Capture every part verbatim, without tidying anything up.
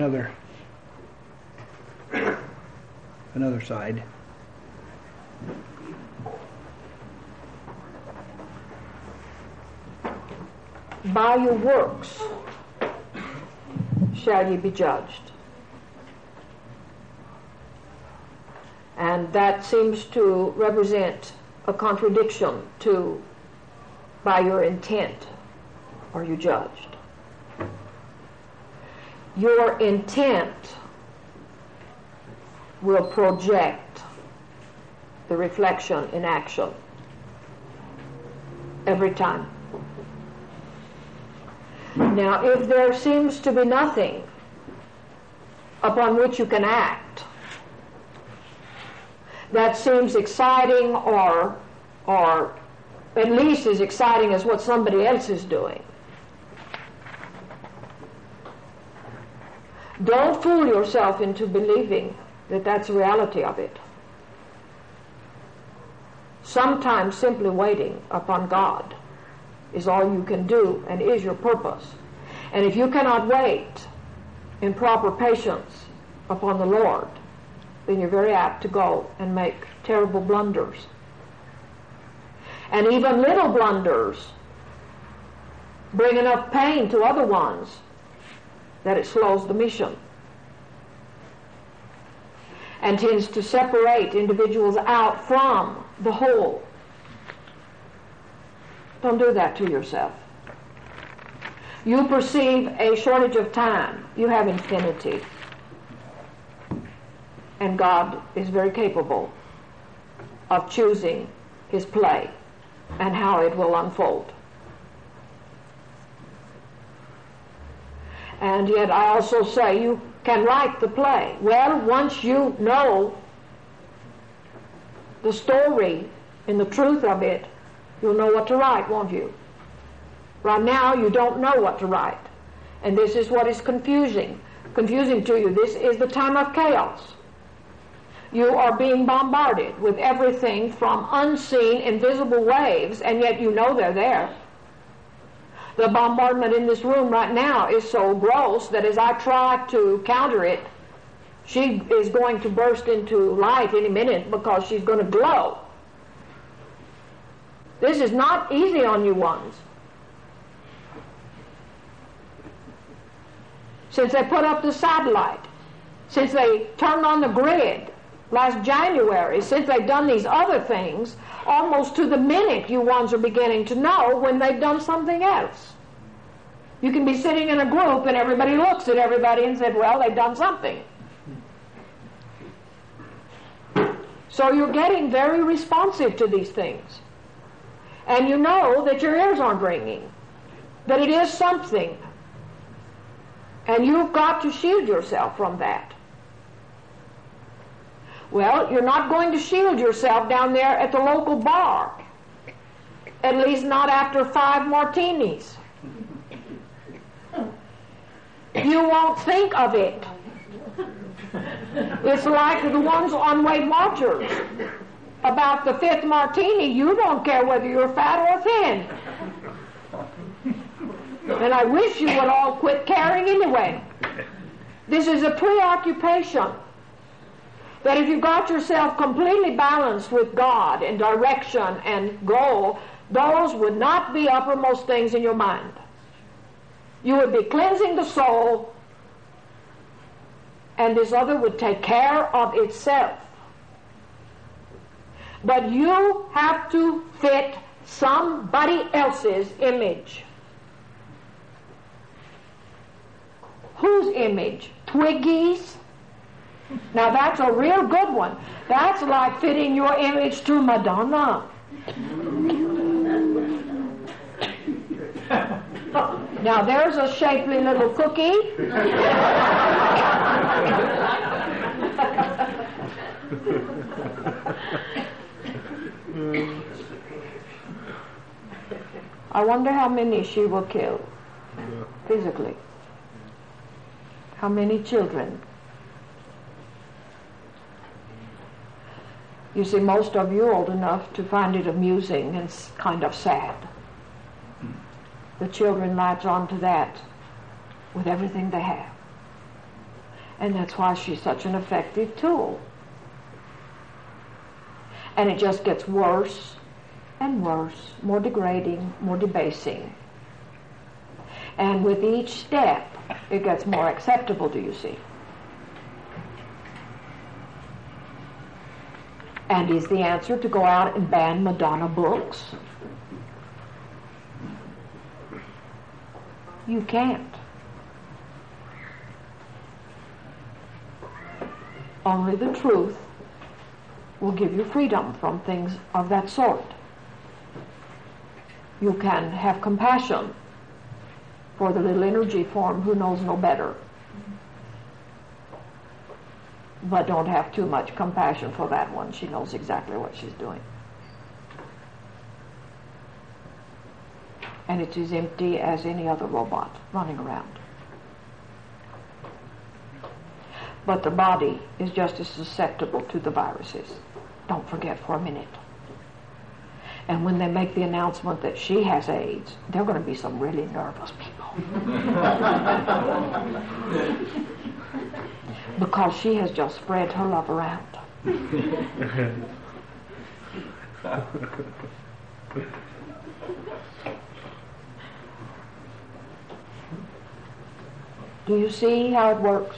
another another side. By your works shall ye be judged. And that seems to represent a contradiction to by your intent are you judged. Your intent will project the reflection in action every time. Now, if there seems to be nothing upon which you can act that seems exciting or or at least as exciting as what somebody else is doing, don't fool yourself into believing that that's the reality of it. Sometimes simply waiting upon God is all you can do and is your purpose. And if you cannot wait in proper patience upon the Lord, then you're very apt to go and make terrible blunders. And even little blunders bring enough pain to other ones that it slows the mission and tends to separate individuals out from the whole. Don't do that to yourself. You perceive a shortage of time. You have infinity. And God is very capable of choosing His play and how it will unfold. And yet I also say you can write the play. Well, once you know the story and the truth of it, you'll know what to write, won't you? Right now, you don't know what to write. And this is what is confusing. Confusing to you. This is the time of chaos. You are being bombarded with everything from unseen, invisible waves, and yet you know they're there. The bombardment in this room right now is so gross that as I try to counter it, she is going to burst into light any minute because she's going to glow. This is not easy on you ones. Since they put up the satellite, since they turned on the grid last January, since they've done these other things, almost to the minute you ones are beginning to know when they've done something else. You can be sitting in a group and everybody looks at everybody and said, well, they've done something. So you're getting very responsive to these things. And you know that your ears aren't ringing, that it is something. And you've got to shield yourself from that. Well, you're not going to shield yourself down there at the local bar. At least not after five martinis. You won't think of it. It's like the ones on Weight Watchers. About the fifth martini, you don't care whether you're fat or thin. And I wish you would all quit caring anyway. This is a preoccupation that if you got yourself completely balanced with God and direction and goal, those would not be uppermost things in your mind. You would be cleansing the soul, and this other would take care of itself. But you have to fit somebody else's image. Whose image? Twiggy's? Now that's a real good one. That's like fitting your image to Madonna. Now there's a shapely little cookie. I wonder how many she will kill physically. How many children? You see, most of you are old enough to find it amusing and kind of sad. The children latch on to that with everything they have. And that's why she's such an effective tool. And it just gets worse and worse, more degrading, more debasing. And with each step, it gets more acceptable, do you see? And is the answer to go out and ban Madonna books? You can't. Only the truth will give you freedom from things of that sort. You can have compassion for the little energy form who knows no better. But don't have too much compassion for that one. She knows exactly what she's doing. And it's as empty as any other robot running around. But the body is just as susceptible to the viruses. Don't forget for a minute. And when they make the announcement that she has AIDS, there are going to be some really nervous people. Because she has just spread her love around. Do you see how it works?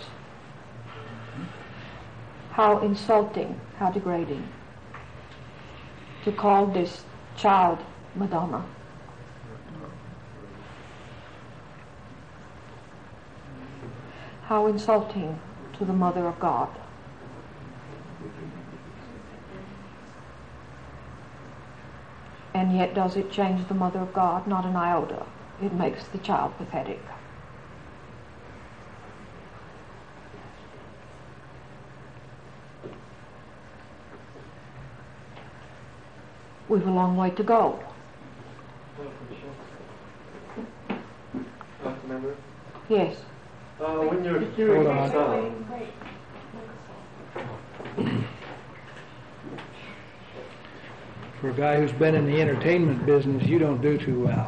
How insulting, how degrading to call this child Madonna. How insulting to the Mother of God. And yet does it change the Mother of God? Not an iota. It makes the child pathetic. We've a long way to go. Yes. Uh, when you're hearing the sound, For a guy who's been in the entertainment business, you don't do too well.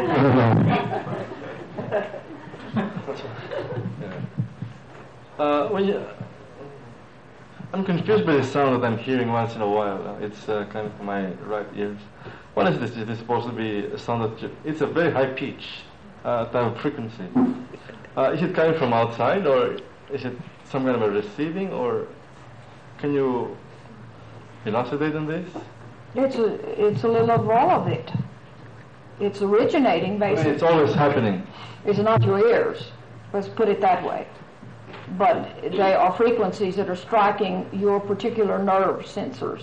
uh, when you, I'm confused by the sound that I'm hearing once in a while. Uh, it's uh, kind of my right ears. What is this? Is this supposed to be a sound that you, it's a very high pitch uh, type of frequency? Uh, is it coming from outside, or is it some kind of a receiving, or can you elucidate on this? It's a, it's a little of all of it. It's originating, basically. It's always happening. It's not your ears. Let's put it that way. But they are frequencies that are striking your particular nerve sensors.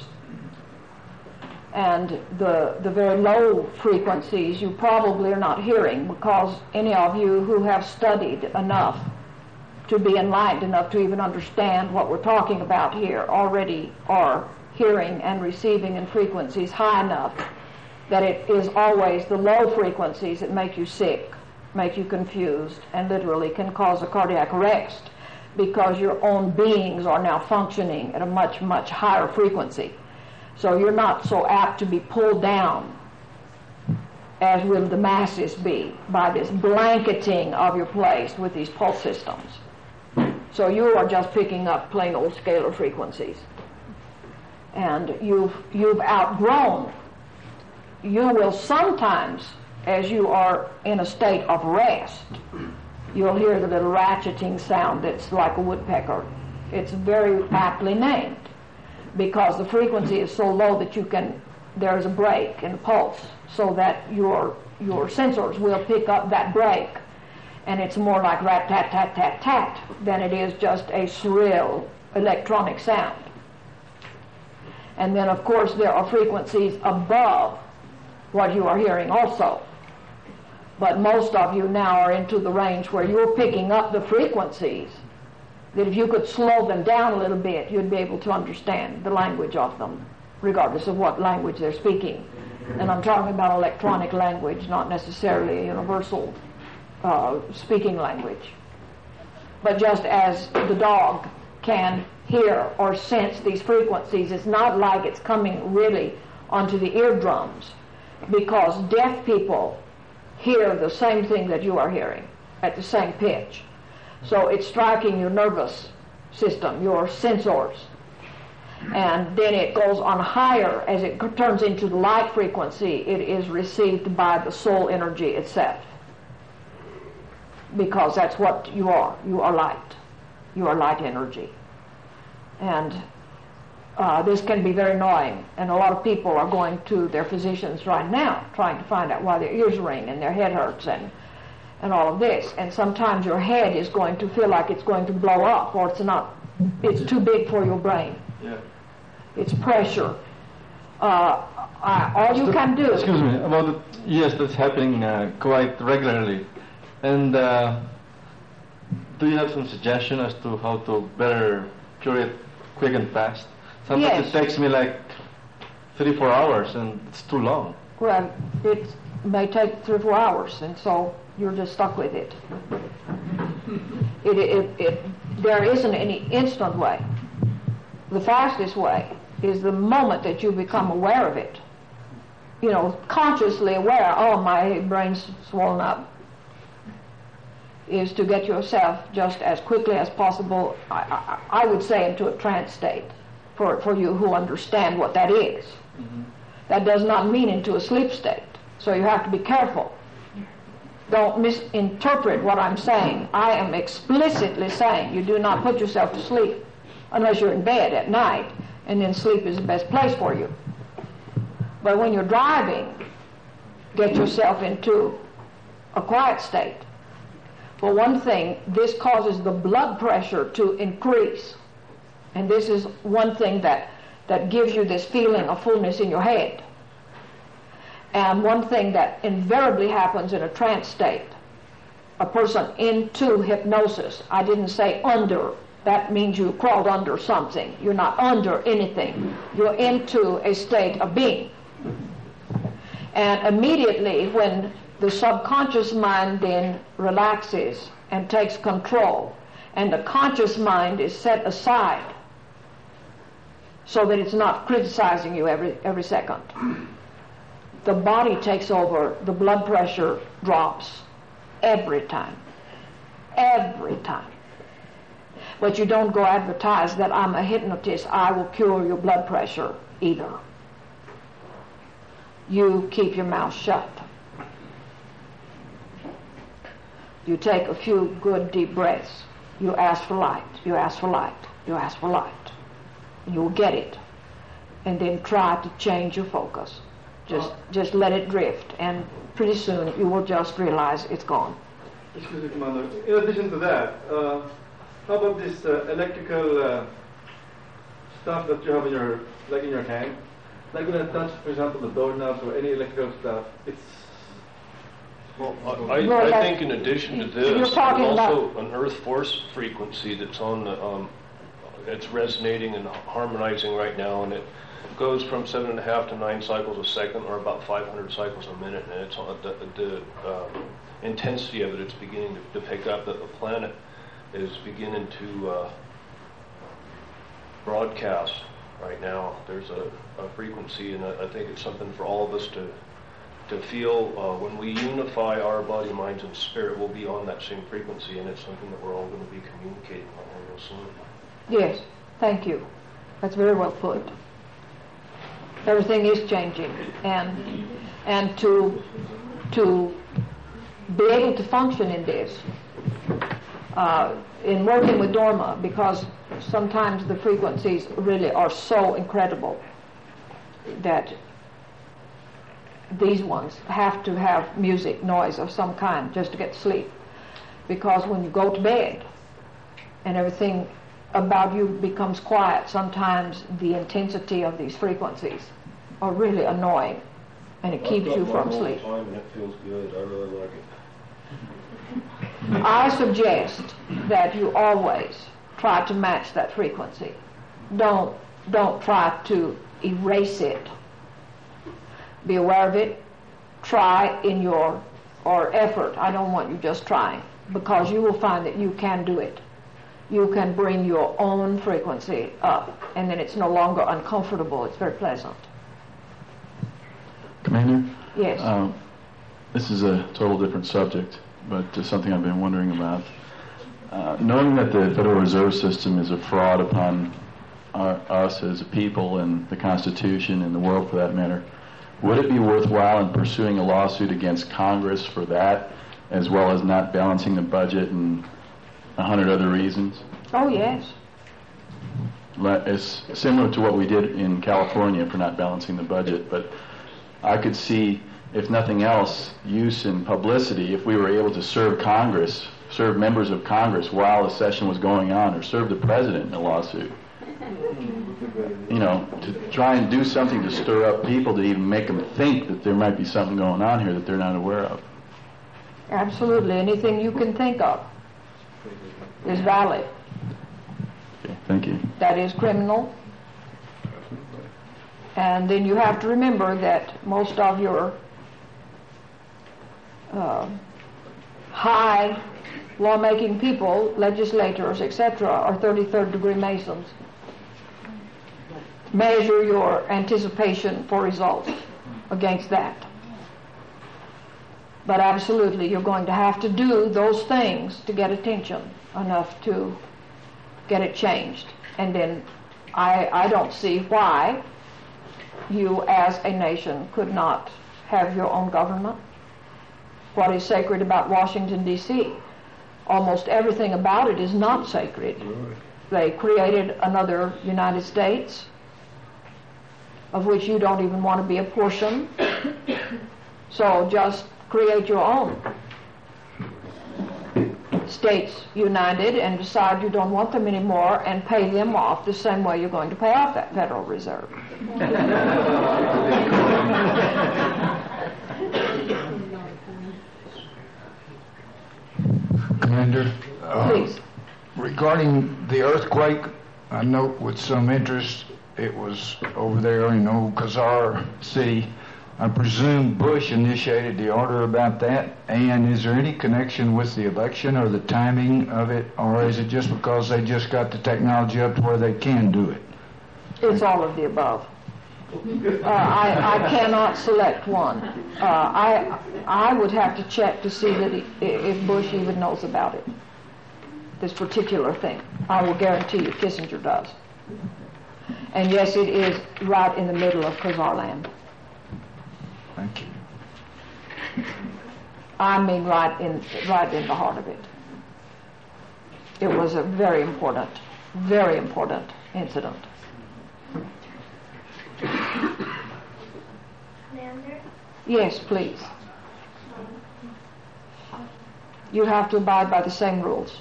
And the, the very low frequencies you probably are not hearing, because any of you who have studied enough to be enlightened enough to even understand what we're talking about here already are hearing and receiving in frequencies high enough that it is always the low frequencies that make you sick, make you confused, and literally can cause a cardiac arrest, because your own beings are now functioning at a much, much higher frequency. So you're not so apt to be pulled down as will the masses be by this blanketing of your place with these pulse systems. So you are just picking up plain old scalar frequencies. And you've, you've outgrown. You will sometimes, as you are in a state of rest, you'll hear the little ratcheting sound that's like a woodpecker. It's very aptly named, because the frequency is so low that you can, there's a break in the pulse, so that your your sensors will pick up that break, and it's more like rat tat tat tat tat than it is just a shrill electronic sound. And then of course there are frequencies above what you are hearing also. But most of you now are into the range where you're picking up the frequencies that if you could slow them down a little bit, you'd be able to understand the language of them, regardless of what language they're speaking. And I'm talking about electronic language, not necessarily a universal uh, speaking language. But just as the dog can hear or sense these frequencies, it's not like it's coming really onto the eardrums, because deaf people hear the same thing that you are hearing at the same pitch. So it's striking your nervous system, your sensors. And then it goes on higher. As it turns into the light frequency, it is received by the soul energy itself. Because that's what you are. You are light. You are light energy. And uh, this can be very annoying. And a lot of people are going to their physicians right now, trying to find out why their ears ring and their head hurts and, and all of this. And sometimes your head is going to feel like it's going to blow up, or it's not. It's too big for your brain. Yeah. It's pressure. Uh, I, all you can do... Excuse me, about the, yes, that's happening uh, quite regularly. And uh, do you have some suggestion as to how to better cure it quick and fast? Sometimes Yes. it takes me like three, four hours, and it's too long. Well, it may take three or four hours, and so you're just stuck with it. It, it, it. There isn't any instant way. The fastest way is the moment that you become aware of it. You know, consciously aware, oh, my brain's swollen up, is to get yourself just as quickly as possible, I, I, I would say, into a trance state, for, for you who understand what that is. Mm-hmm. That does not mean into a sleep state, so you have to be careful. Don't misinterpret what I'm saying. I am explicitly saying you do not put yourself to sleep unless you're in bed at night, and then sleep is the best place for you. But when you're driving, get yourself into a quiet state. For one thing, this causes the blood pressure to increase. And this is one thing that, that gives you this feeling of fullness in your head. And one thing that invariably happens in a trance state, a person into hypnosis, I didn't say under, that means you crawled under something. You're not under anything. You're into a state of being. And immediately when the subconscious mind then relaxes and takes control, and the conscious mind is set aside so that it's not criticizing you every, every second, the body takes over, the blood pressure drops every time. Every time. But you don't go advertise that I'm a hypnotist, I will cure your blood pressure either. You keep your mouth shut. You take a few good deep breaths. You ask for light, you ask for light, you ask for light. And you'll get it. And then try to change your focus. Just just let it drift, and pretty soon you will just realize it's gone. Excuse me, Commander. In addition to that, uh, how about this uh, electrical uh, stuff that you have in your, like in your hand? Like when I touch, for example, the doorknobs or any electrical stuff, it's... Well, I, I, I think in addition to this, there's also an earth force frequency that's on the, um, it's resonating and harmonizing right now, and it goes from seven and a half to nine cycles a second, or about five hundred cycles a minute, and it's on the, the um, intensity of it, it's beginning to, to pick up, that the planet is beginning to uh, broadcast right now. There's a, a frequency, and I, I think it's something for all of us to to feel. Uh, when we unify our body, minds, and spirit, we'll be on that same frequency, and it's something that we're all going to be communicating on real soon. Yes, thank you. That's very well put. Everything is changing, and and to to be able to function in this, uh, in working with Dorma, because sometimes the frequencies really are so incredible that these ones have to have music, noise of some kind just to get sleep. Because when you go to bed and everything about you becomes quiet, sometimes the intensity of these frequencies are really annoying, and it keeps you from sleep. Time and it feels good. I really like it. I suggest that you always try to match that frequency. Don't don't try to erase it. Be aware of it. Try in your or effort. I don't want you just trying, because you will find that you can do it. You can bring your own frequency up, and then it's no longer uncomfortable. It's very pleasant. Commander? Yes. Um, this is a total different subject, but uh, something I've been wondering about. Uh, knowing that the Federal Reserve System is a fraud upon our, us as a people and the Constitution and the world for that matter, would it be worthwhile in pursuing a lawsuit against Congress for that, as well as not balancing the budget and a hundred other reasons? Oh, yes. It's similar to what we did in California for not balancing the budget, but I could see, if nothing else, use in publicity if we were able to serve Congress, serve members of Congress while the session was going on, or serve the president in a lawsuit. You know, to try and do something to stir up people, to even make them think that there might be something going on here that they're not aware of. Absolutely. Anything you can think of is valid. Okay, thank you. That is criminal. And then you have to remember that most of your uh, high lawmaking people, legislators, et cetera, are thirty-third degree Masons. Measure your anticipation for results against that. But absolutely, you're going to have to do those things to get attention enough to get it changed. And then I, I don't see why you as a nation could not have your own government. What is sacred about Washington, D C? Almost everything about it is not sacred. They created another United States, of which you don't even want to be a portion. So just create your own states united and decide you don't want them anymore and pay them off the same way you're going to pay off that Federal Reserve. Commander, uh, Please. Regarding the earthquake, I note with some interest it was over there in old Khazar City. I presume Bush initiated the order about that. And is there any connection with the election or the timing of it, or is it just because they just got the technology up to where they can do it? It's all of the above. Uh, I, I cannot select one. Uh, I I would have to check to see that he, if Bush even knows about it, this particular thing. I will guarantee you Kissinger does. And yes, it is right in the middle of Khazar land. Thank you. I mean right in right in the heart of it. It was a very important, very important incident. Commander? Yes, please. You have to abide by the same rules.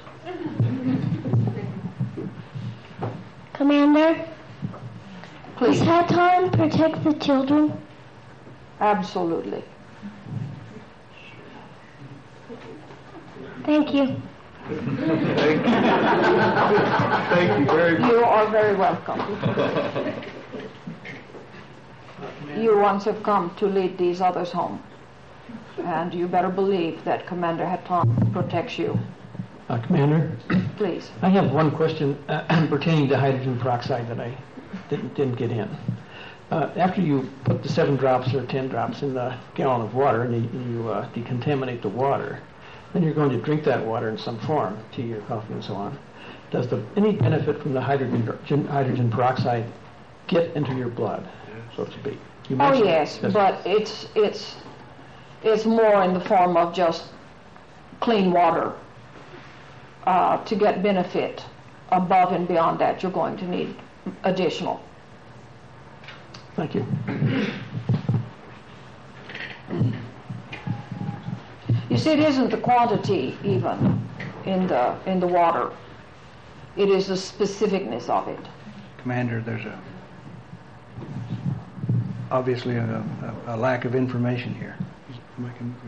Commander? Please. Does Hatan protect the children? Absolutely. Thank you. Thank you. Thank you very much. You are very welcome. You once have come to lead these others home. And you better believe that Commander Hatan protects you. Uh, Commander, Please. I have one question uh, pertaining to hydrogen peroxide that I didn't, didn't get in. Uh, after you put the seven drops or ten drops in the gallon of water and you, you uh, decontaminate the water, then you're going to drink that water in some form, tea or coffee and so on. Does the, any benefit from the hydrogen, hydrogen peroxide get into your blood, so to speak? You Oh mentioned- yes, does- but it's it's it's more in the form of just clean water. Uh, to get benefit above and beyond that, you're going to need additional. Thank you. You see, it isn't the quantity even in the in the water. It is the specificness of it. Commander, there's a obviously a, a, a lack of information here. Am I con-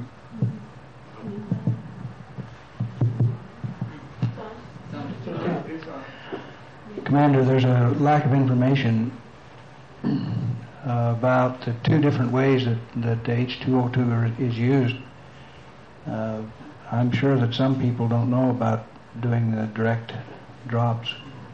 Commander, there's a lack of information uh, about the two different ways that, that H two O two are, is used. Uh, I'm sure that some people don't know about doing the direct drops.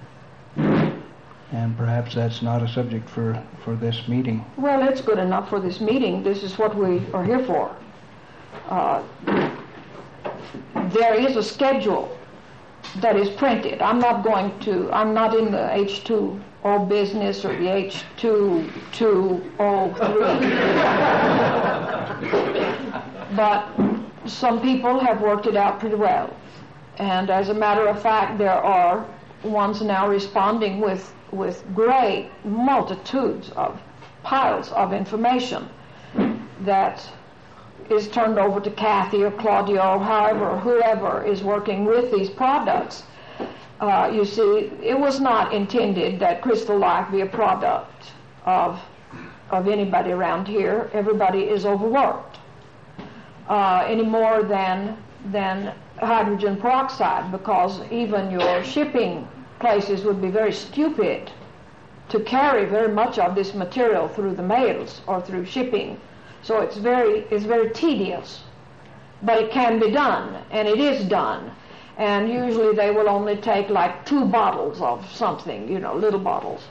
And perhaps that's not a subject for, for this meeting. Well, it's good enough for this meeting. This is what we are here for. Uh, there is a schedule that is printed. I'm not going to, I'm not in the H two O business or the H two two O three. But some people have worked it out pretty well. And as a matter of fact, there are ones now responding with, with great multitudes of piles of information that is turned over to Kathy or Claudia or however, whoever is working with these products. Uh, you see, it was not intended that Crystal Life be a product of, of anybody around here. Everybody is overworked. Uh, any more than, than hydrogen peroxide, because even your shipping places would be very stupid to carry very much of this material through the mails or through shipping. So it's very, it's very tedious. But it can be done, and it is done. And usually they will only take like two bottles of something, you know, little bottles.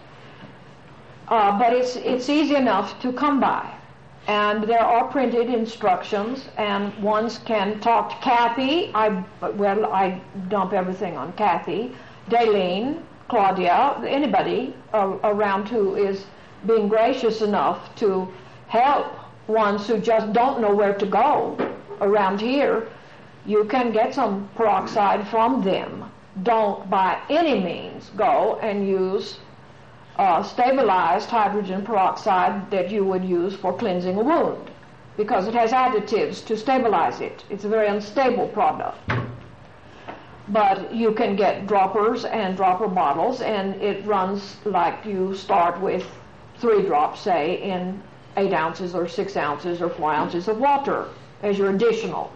Uh, but it's, it's easy enough to come by. And there are printed instructions, and ones can talk to Kathy. I, well, I dump everything on Kathy, Daylene, Claudia, anybody uh, around who is being gracious enough to help ones who just don't know where to go around here. You can get some peroxide from them. Don't by any means go and use uh, stabilized hydrogen peroxide that you would use for cleansing a wound, because it has additives to stabilize it. It's a very unstable product. But you can get droppers and dropper bottles, and it runs like you start with three drops, say, in eight ounces or six ounces or four ounces of water as your additional,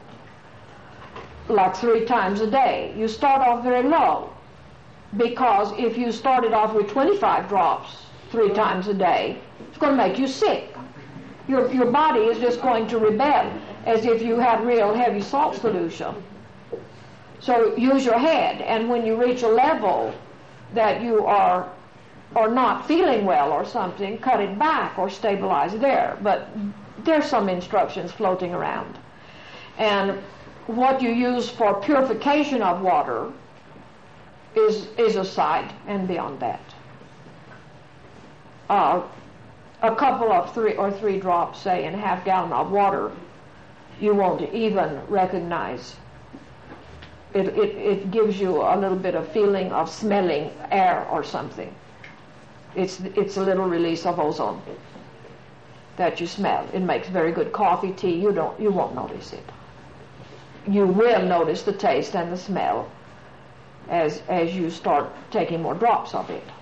like three times a day. You start off very low, because if you started off with twenty-five drops three times a day, it's going to make you sick. Your, your body is just going to rebel as if you had real heavy salt solution. So use your head, and when you reach a level that you are or not feeling well or something, cut it back or stabilize there. But there's some instructions floating around. And what you use for purification of water is, is a side and beyond that. Uh, a couple of three or three drops, say, in a half gallon of water, you won't even recognize. It, it, it gives you a little bit of feeling of smelling air or something. It's, it's a little release of ozone that you smell. It makes very good coffee, tea. You don't, you won't notice it. You will notice the taste and the smell as, as you start taking more drops of it.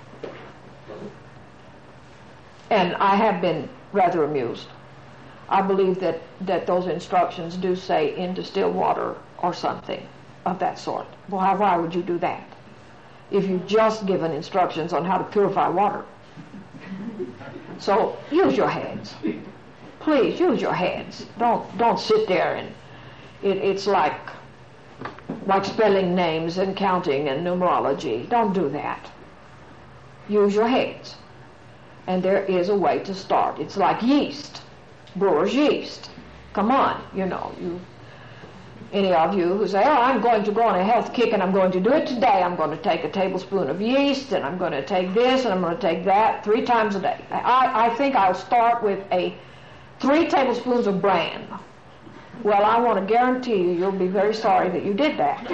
And I have been rather amused. I believe that, that those instructions do say in distilled water or something of that sort. Why, why would you do that if you've just given instructions on how to purify water? So use your heads. Please use your heads. Don't don't sit there and it, it's like like spelling names and counting and numerology. Don't do that. Use your heads. And there is a way to start. It's like yeast, brewer's yeast. Come on, you know, you any of you who say, oh, I'm going to go on a health kick and I'm going to do it today. I'm going to take a tablespoon of yeast and I'm going to take this and I'm going to take that three times a day. I, I think I'll start with a three tablespoons of bran. Well, I want to guarantee you, you'll be very sorry that you did that.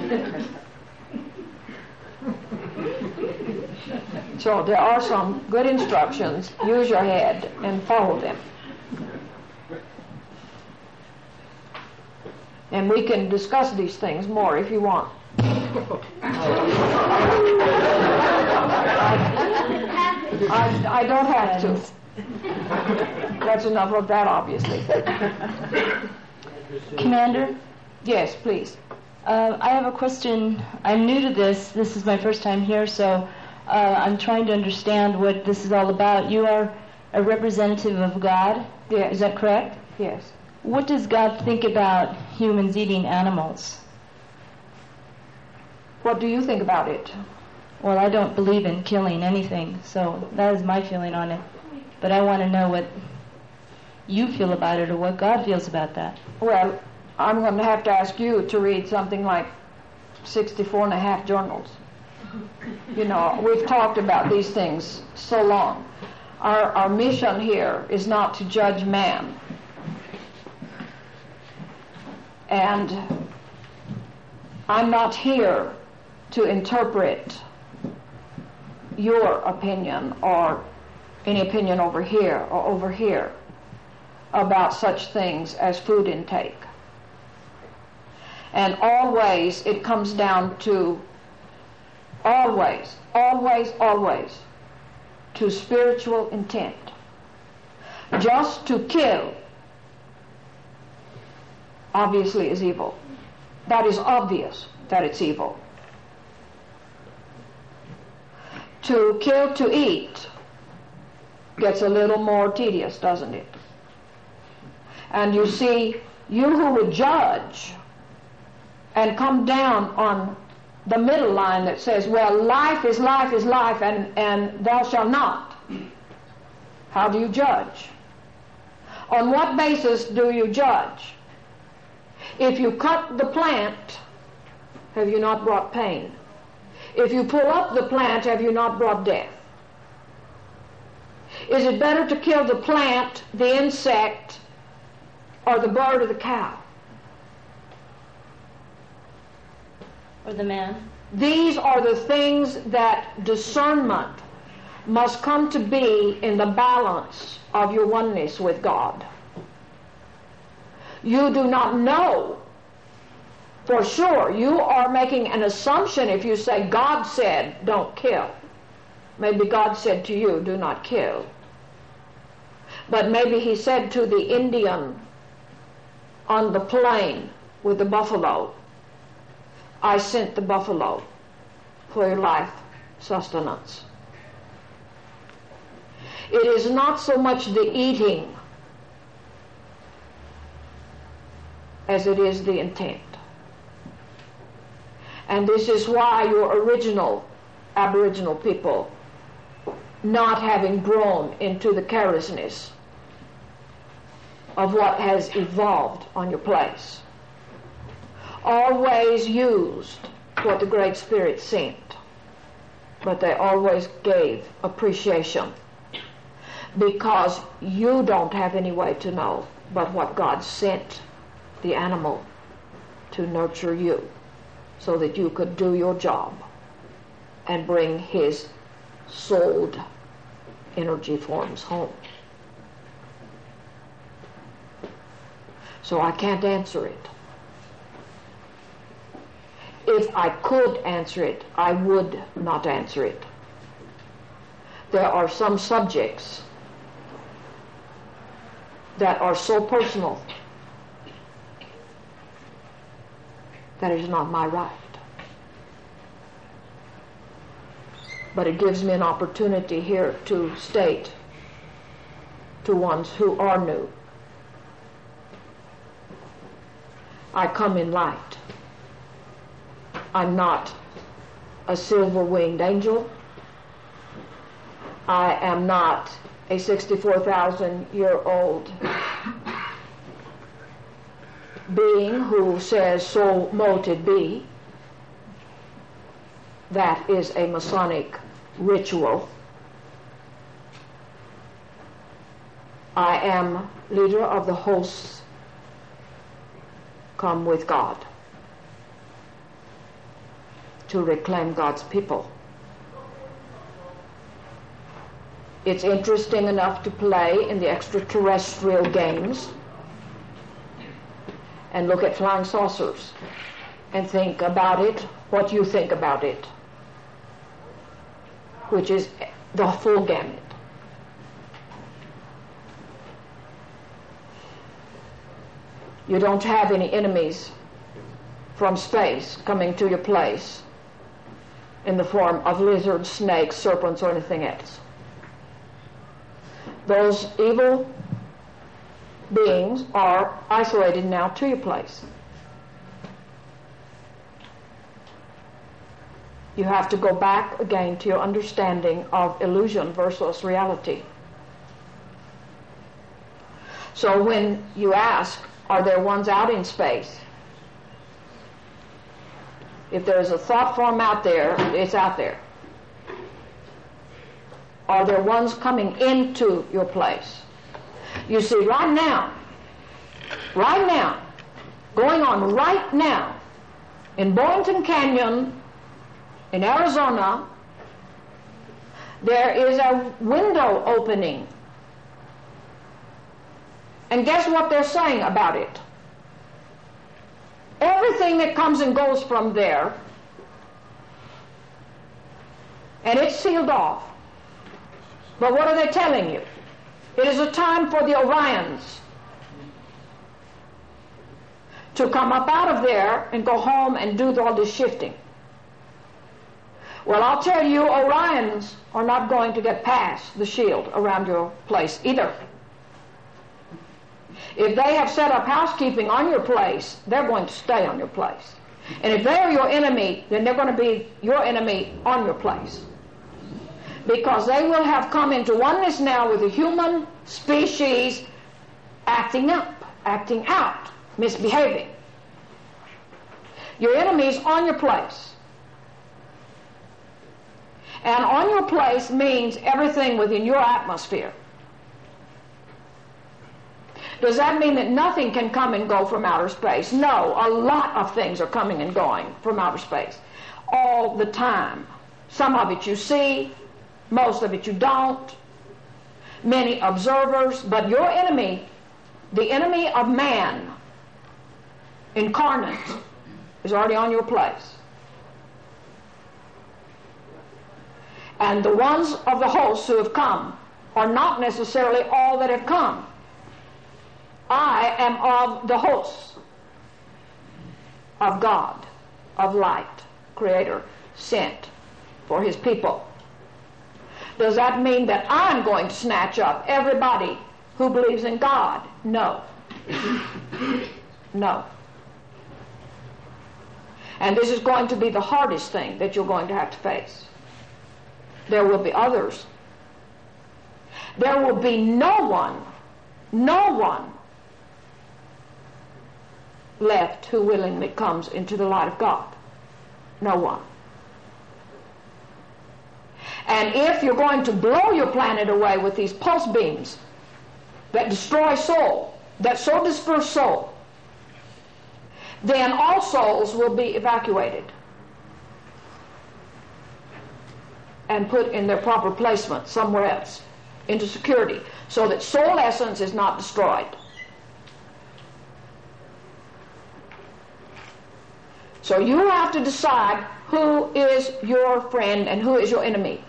So there are some good instructions. Use your head and follow them. And we can discuss these things more if you want. I, I, I don't have to. That's enough of that, obviously. Commander? Yes, please. Uh, I have a question. I'm new to this. This is my first time here, so uh, I'm trying to understand what this is all about. You are a representative of God? Yes. Is that correct? Yes. What does God think about humans eating animals? What do you think about it? Well, I don't believe in killing anything, so that is my feeling on it. But I want to know what you feel about it or what God feels about that. Well, I'm going to have to ask you to read something like sixty-four and a half journals. You know, we've talked about these things so long. Our, our mission here is not to judge man. And I'm not here to interpret your opinion or any opinion over here or over here about such things as food intake. And always it comes down to always, always, always to spiritual intent. Just to kill obviously is evil. That is obvious that it's evil. To kill to eat gets a little more tedious, doesn't it? And you see, you who would judge and come down on the middle line that says, well, life is life is life, and, and thou shalt not. How do you judge? On what basis do you judge? If you cut the plant, have you not brought pain? If you pull up the plant, have you not brought death? Is it better to kill the plant, the insect, or the bird or the cow? Or the man? These are the things that discernment must come to be in the balance of your oneness with God. You do not know for sure. You are making an assumption if you say, God said, don't kill. Maybe God said to you, do not kill. But maybe he said to the Indian on the plain with the buffalo, I sent the buffalo for your life sustenance. It is not so much the eating as it is the intent. And this is why your original Aboriginal people, not having grown into the carelessness of what has evolved on your place, always used what the Great Spirit sent, but they always gave appreciation, because you don't have any way to know but what God sent the animal to nurture you so that you could do your job and bring his souled energy forms home. So I can't answer it. If I could answer it, I would not answer it. There are some subjects that are so personal that it is not my right. But it gives me an opportunity here to state to ones who are new, I come in light. I'm not a silver-winged angel. I am not a sixty-four thousand year old being who says, so mote it be. That is a Masonic ritual. I am leader of the hosts come with God to reclaim God's people. It's interesting enough to play in the extraterrestrial games and look at flying saucers and think about it, what you think about it, which is the full gamut. You don't have any enemies from space coming to your place in the form of lizards, snakes, serpents, or anything else. Those evil beings are isolated now to your place. You have to go back again to your understanding of illusion versus reality. So when you ask, are there ones out in space? If there's a thought form out there, it's out there. Are there ones coming into your place? You see, right now, right now, going on right now, in Boynton Canyon, in Arizona, there is a window opening. And guess what they're saying about it? Everything that comes and goes from there, and it's sealed off. But what are they telling you? It is a time for the Orions to come up out of there and go home and do all this shifting. Well, I'll tell you, Orions are not going to get past the shield around your place either. If they have set up housekeeping on your place, they're going to stay on your place. And if they are your enemy, then they're going to be your enemy on your place. Because they will have come into oneness now with the human species acting up, acting out, misbehaving. Your enemy is on your place. And on your place means everything within your atmosphere. Does that mean that nothing can come and go from outer space? No, a lot of things are coming and going from outer space all the time. Some of it you see, most of it you don't. Many observers, but your enemy, the enemy of man, incarnate, is already on your place. And the ones of the hosts who have come are not necessarily all that have come. I am of the hosts of God, of light, Creator, sent for His people. Does that mean that I'm going to snatch up everybody who believes in God? No. No. And this is going to be the hardest thing that you're going to have to face. There will be others. There will be no one, no one left who willingly comes into the light of God. No one. And if you're going to blow your planet away with these pulse beams that destroy soul, that so disperse soul, then all souls will be evacuated and put in their proper placement somewhere else, into security, so that soul essence is not destroyed. So you have to decide who is your friend and who is your enemy.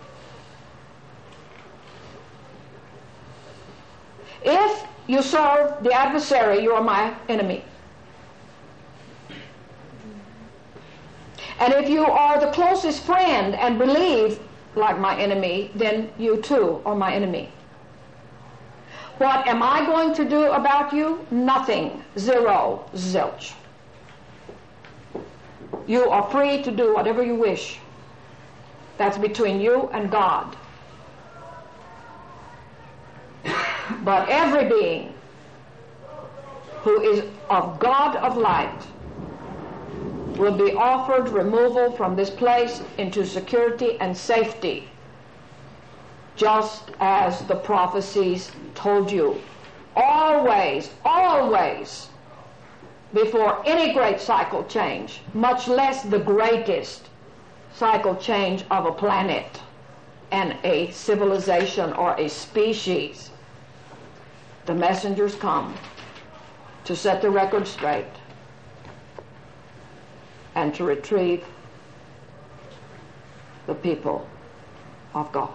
If you serve the adversary, you are my enemy. And if you are the closest friend and believe like my enemy, then you too are my enemy. What am I going to do about you? Nothing. Zero. Zilch. You are free to do whatever you wish. That's between you and God. But every being who is of God of light will be offered removal from this place into security and safety, just as the prophecies told you. Always, always, before any great cycle change, much less the greatest cycle change of a planet and a civilization or a species, the messengers come to set the record straight and to retrieve the people of God.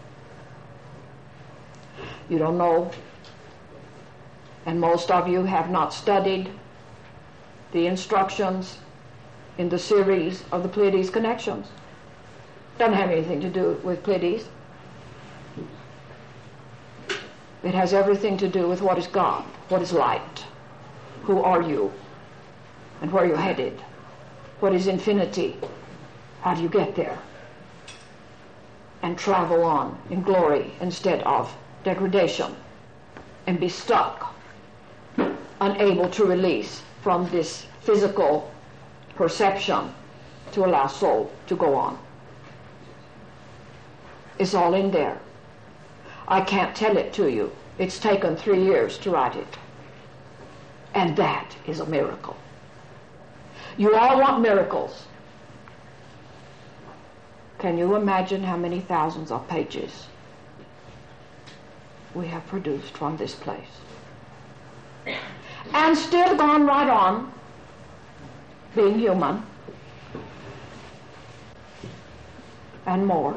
You don't know, and most of you have not studied the instructions in the series of the Pleiades connections. Doesn't have anything to do with Pleiades. It has everything to do with what is God, what is light, who are you, and where you're headed. What is infinity? How do you get there? And travel on in glory instead of degradation, and be stuck, unable to release from this physical perception to allow soul to go on. It's all in there. I can't tell it to you. It's taken three years to write it. And that is a miracle. You all want miracles. Can you imagine how many thousands of pages we have produced from this place? And still gone right on being human and more.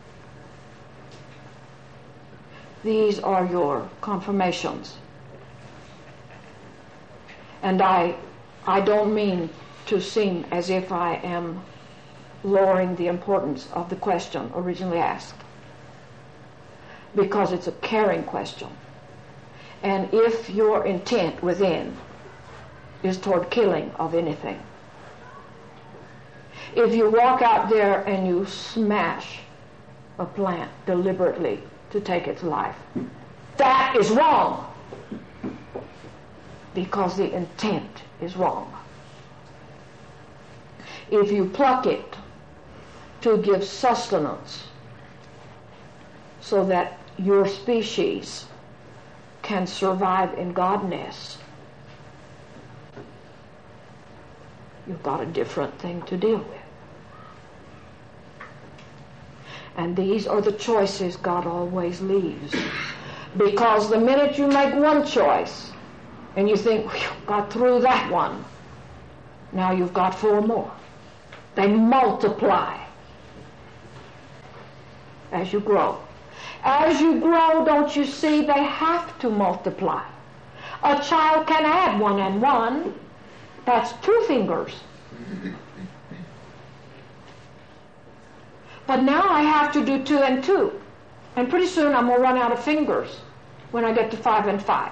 These are your confirmations. And I, I don't mean to seem as if I am lowering the importance of the question originally asked, because it's a caring question. And if your intent within is toward killing of anything, if you walk out there and you smash a plant deliberately to take its life, that is wrong, because the intent is wrong. If you pluck it to give sustenance so that your species can survive in godness, you've got a different thing to deal with. And these are the choices God always leaves. Because the minute you make one choice and you think, got through that one, now you've got four more. They multiply as you grow. As you grow, don't you see, they have to multiply. A child can add one and one. That's two fingers. But now I have to do two and two. And pretty soon I'm going to run out of fingers when I get to five and five.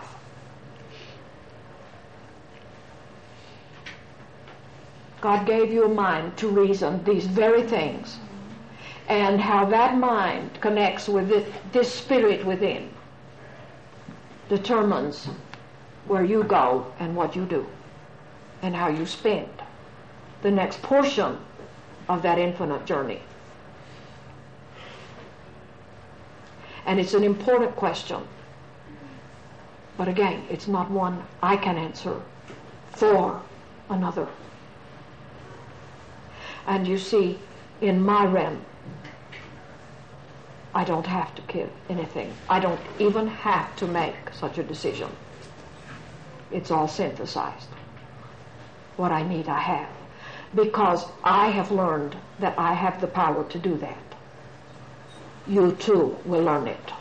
God gave you a mind to reason these very things, and how that mind connects with it, this spirit within determines where you go and what you do and how you spend the next portion of that infinite journey. And it's an important question. But again, it's not one I can answer for another. And you see, in my realm, I don't have to kill anything. I don't even have to make such a decision. It's all synthesized. What I need, I have. Because I have learned that I have the power to do that. You too will learn it.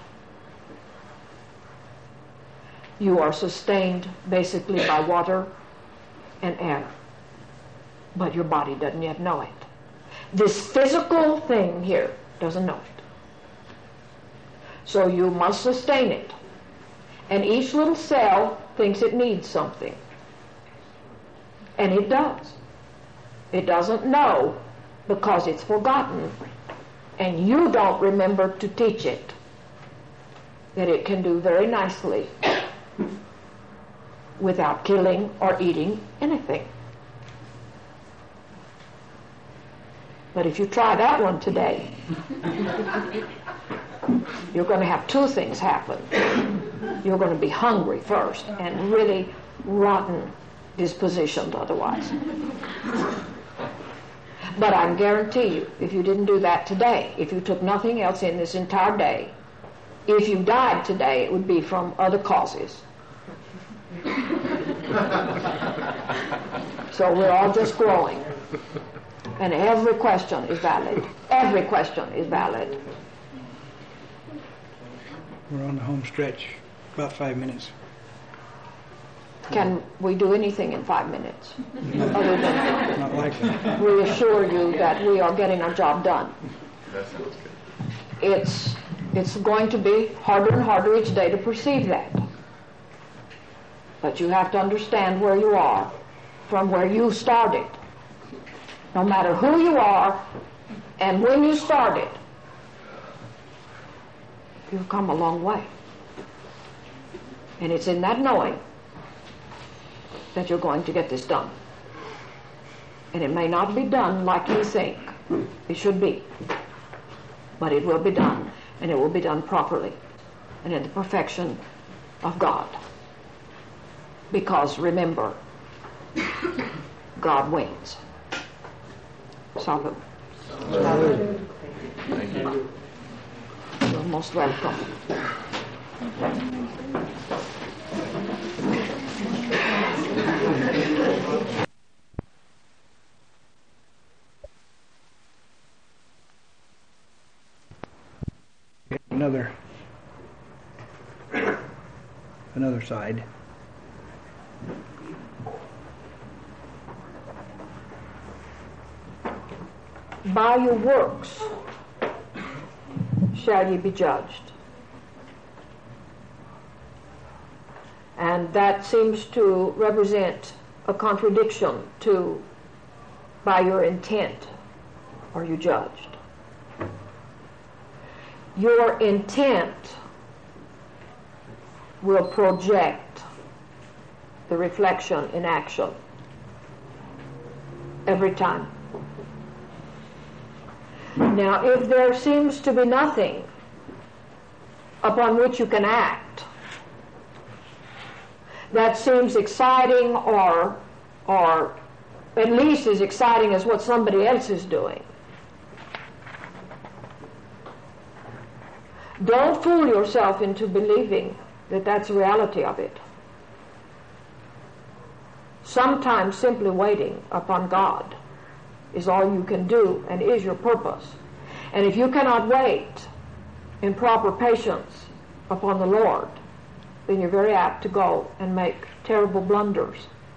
You are sustained basically by water and air, but your body doesn't yet know it. This physical thing here doesn't know it. So you must sustain it. And each little cell thinks it needs something. And it does. It doesn't know because it's forgotten. And you don't remember to teach it that it can do very nicely without killing or eating anything. But if you try that one today, you're going to have two things happen. You're going to be hungry first and really rotten dispositioned otherwise. But I guarantee you, if you didn't do that today, if you took nothing else in this entire day, if you died today, it would be from other causes. So we're all just growing. And every question is valid. Every question is valid. We're on the home stretch. About five minutes. Can we do anything in five minutes? No, other than not likely. reassure you that we are getting our job done. That sounds good. It's, it's going to be harder and harder each day to perceive that. But you have to understand where you are from where you started. No matter who you are and when you started, you've come a long way. And it's in that knowing that you're going to get this done. And it may not be done like you think it should be, but it will be done, and it will be done properly and in the perfection of God. Because remember, God wins. Salute. Salute. Thank you. You're most welcome. Another, another side. By your works shall ye be judged. And that seems to represent a contradiction to by your intent are you judged. Your intent will project the reflection in action every time. Now, if there seems to be nothing upon which you can act that seems exciting or, or at least as exciting as what somebody else is doing, don't fool yourself into believing that that's the reality of it. Sometimes simply waiting upon God is all you can do and is your purpose. And if you cannot wait in proper patience upon the Lord, then you're very apt to go and make terrible blunders.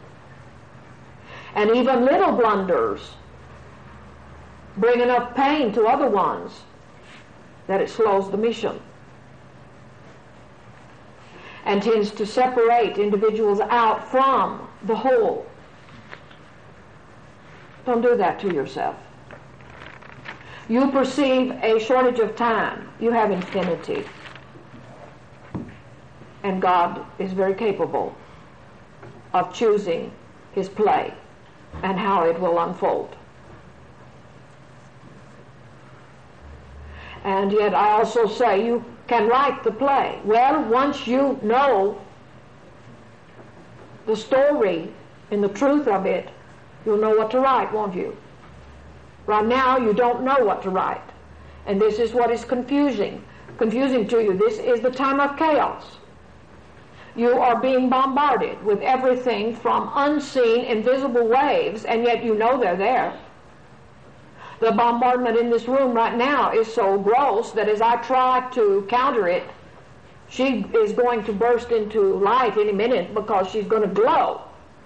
And even little blunders bring enough pain to other ones that it slows the mission and tends to separate individuals out from the whole. Don't do that to yourself. You perceive a shortage of time. You have infinity. And God is very capable of choosing His play and how it will unfold. And yet I also say you can write the play. Well, once you know the story and the truth of it, you'll know what to write, won't you? Right now, you don't know what to write. And this is what is confusing. Confusing to you. This is the time of chaos. You are being bombarded with everything from unseen, invisible waves, and yet you know they're there. The bombardment in this room right now is so gross that as I try to counter it, she is going to burst into light any minute because she's going to glow.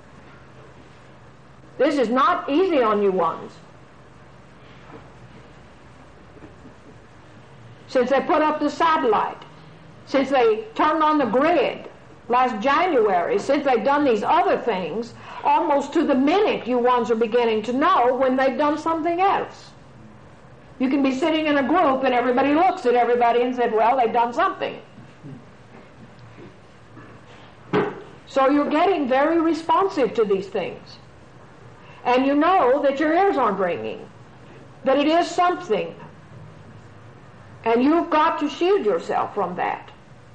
This is not easy on you ones. Since they put up the satellite, since they turned on the grid last January, since they've done these other things, almost to the minute you ones are beginning to know when they've done something else. You can be sitting in a group and everybody looks at everybody and said, well, they've done something. So you're getting very responsive to these things. And you know that your ears aren't ringing, that it is something. And you've got to shield yourself from that.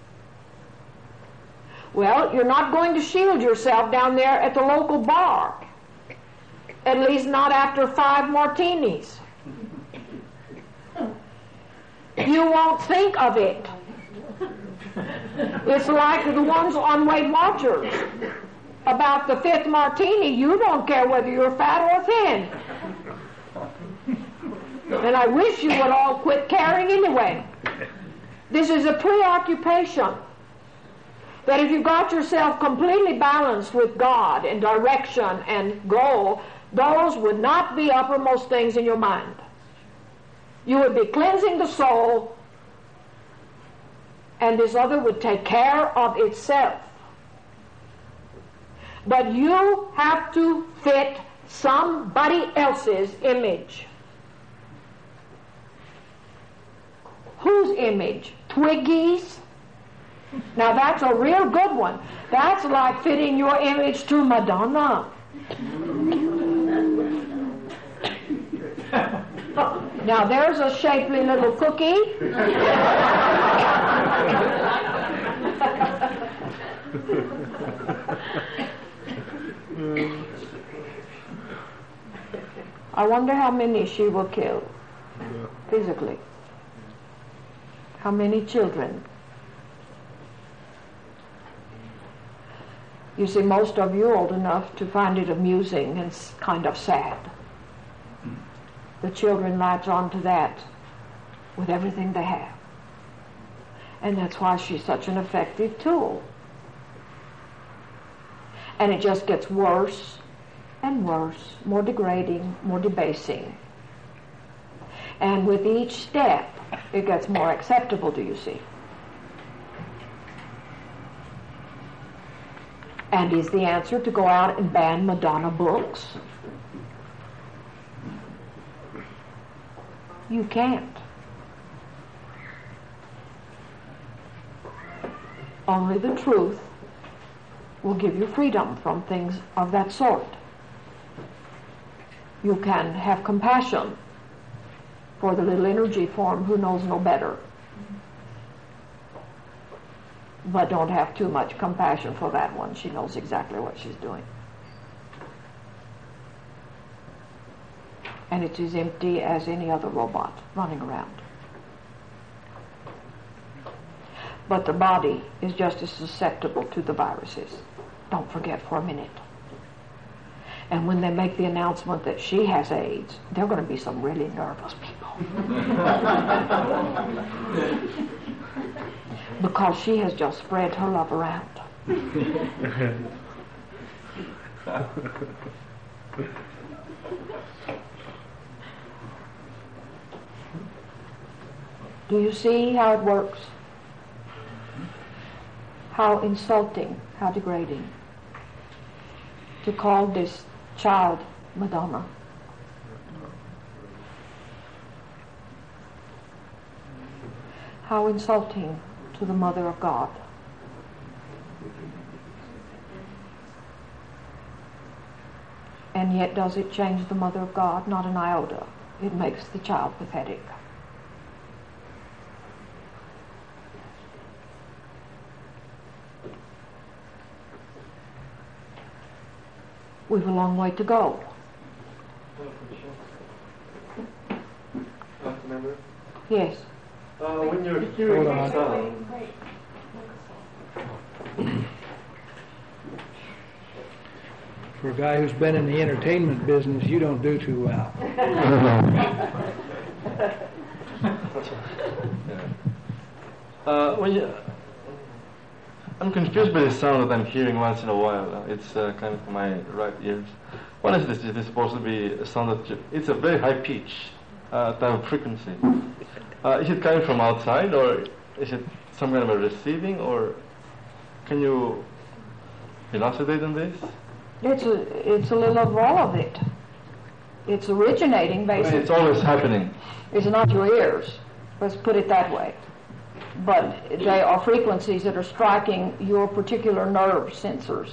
Well, you're not going to shield yourself down there at the local bar. At least not after five martinis. You won't think of it. It's like the ones on Weight Watchers. About the fifth martini, you don't care whether you're fat or thin. And I wish you would all quit caring anyway. This is a preoccupation that if you got yourself completely balanced with God and direction and goal, those would not be uppermost things in your mind. You would be cleansing the soul, and this other would take care of itself. But you have to fit somebody else's image. Whose image? Twiggy's? Now that's a real good one. That's like fitting your image to Madonna. Now there's a shapely little cookie. I wonder how many she will kill physically. How many children? You see, most of you old enough to find it amusing and kind of sad. The children latch on to that with everything they have. And that's why she's such an effective tool. And it just gets worse and worse, more degrading, more debasing. And with each step, it gets more acceptable, do you see? And is the answer to go out and ban Madonna books? You can't. Only the truth will give you freedom from things of that sort. You can have compassion for the little energy form who knows no better. But don't have too much compassion for that one. She knows exactly what she's doing. And it's as empty as any other robot running around. But the body is just as susceptible to the viruses. Don't forget for a minute. And when they make the announcement that she has AIDS, there are going to be some really nervous people. Because she has just spread her love around. Do you see how it works? How insulting, how degrading to call this child Madonna. How insulting to the Mother of God. And yet does it change the Mother of God? Not an iota. It makes the child pathetic. We've a long way to go. Yes. Uh, when you're hearing the sound, For a guy who's been in the entertainment business, you don't do too well. uh, when you, I'm confused by the sound that I'm hearing once in a while. Uh, it's uh, kind of my right ears. What is this? Is this supposed to be a sound that you, it's a very high pitch uh, type of frequency? Uh, is it coming from outside, or is it some kind of a receiving, or can you elucidate on this? It's a, it's a little of all of it. It's originating basically. It's always happening. It's not your ears. Let's put it that way. But they are frequencies that are striking your particular nerve sensors.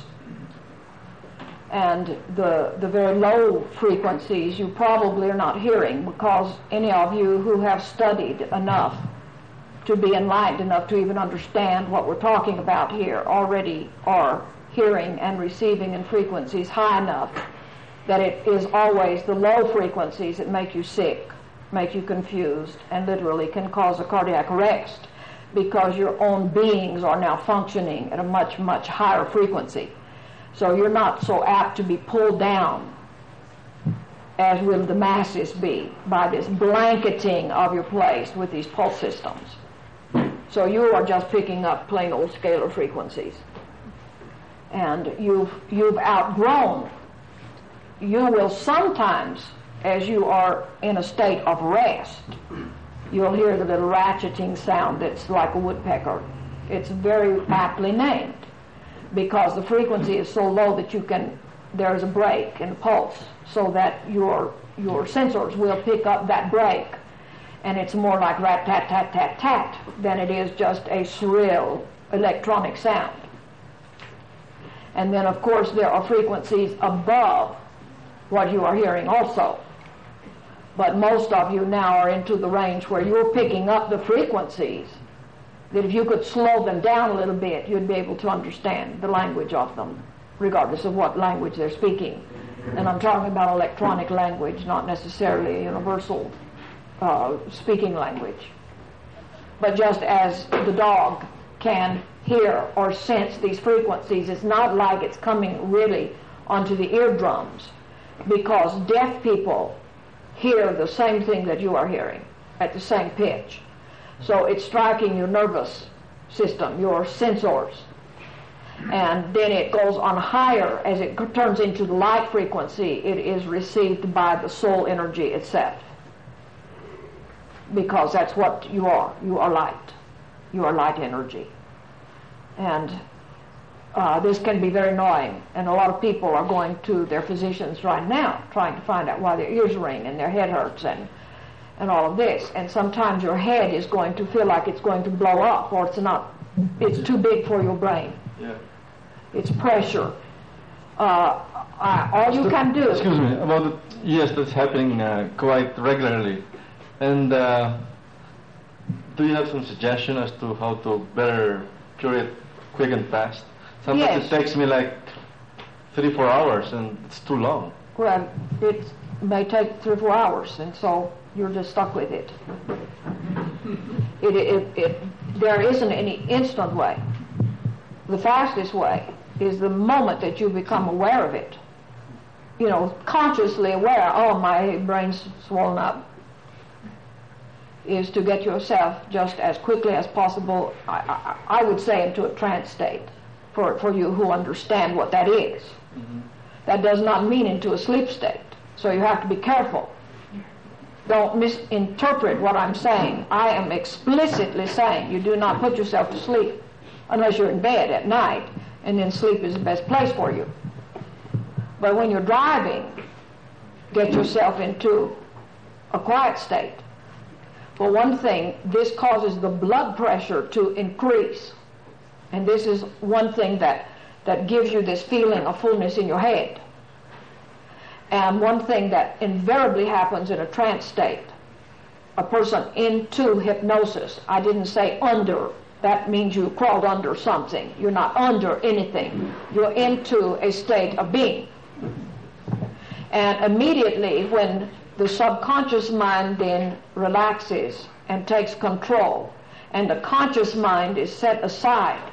And the the very low frequencies you probably are not hearing, because any of you who have studied enough to be enlightened enough to even understand what we're talking about here already are hearing and receiving in frequencies high enough that it is always the low frequencies that make you sick, make you confused, and literally can cause a cardiac arrest, because your own beings are now functioning at a much, much higher frequency. So you're not so apt to be pulled down as will the masses be by this blanketing of your place with these pulse systems. So you are just picking up plain old scalar frequencies. And you've, you've outgrown. You will sometimes, as you are in a state of rest, you'll hear the little ratcheting sound that's like a woodpecker. It's very aptly named, because the frequency is so low that you can, there's a break in the pulse, so that your your sensors will pick up that break, and it's more like rat tat tat tat tat than it is just a shrill electronic sound. And then of course there are frequencies above what you are hearing also. But most of you now are into the range where you're picking up the frequencies, that if you could slow them down a little bit, you'd be able to understand the language of them, regardless of what language they're speaking. And I'm talking about electronic language, not necessarily a universal uh, speaking language. But just as the dog can hear or sense these frequencies, it's not like it's coming really onto the eardrums, because deaf people hear the same thing that you are hearing at the same pitch. So it's striking your nervous system, your sensors. And then it goes on higher as it turns into the light frequency. It is received by the soul energy itself, because that's what you are. You are light. You are light energy. And uh, this can be very annoying. And a lot of people are going to their physicians right now trying to find out why their ears ring and their head hurts and and all of this. And sometimes your head is going to feel like it's going to blow up, or it's not. It's too big for your brain. Yeah. It's pressure. Uh, uh, all you can do... Excuse me, about the, yes, that's happening uh, quite regularly. And uh, do you have some suggestion as to how to better cure it quick and fast? Sometimes Yes. it takes me like three, four hours, and it's too long. Well, it may take three or four hours, and so you're just stuck with it. It, it, it. There isn't any instant way. The fastest way is the moment that you become aware of it. You know, consciously aware, oh, my brain's swollen up, is to get yourself just as quickly as possible, I, I, I would say, into a trance state, for, for you who understand what that is. Mm-hmm. That does not mean into a sleep state, so you have to be careful. Don't misinterpret what I'm saying. I am explicitly saying you do not put yourself to sleep unless you're in bed at night, and then sleep is the best place for you. But when you're driving, get yourself into a quiet state. For one thing, this causes the blood pressure to increase. And this is one thing that, that gives you this feeling of fullness in your head. And one thing that invariably happens in a trance state, a person into hypnosis, I didn't say under, that means you crawled under something. You're not under anything. You're into a state of being. And immediately when the subconscious mind then relaxes and takes control, and the conscious mind is set aside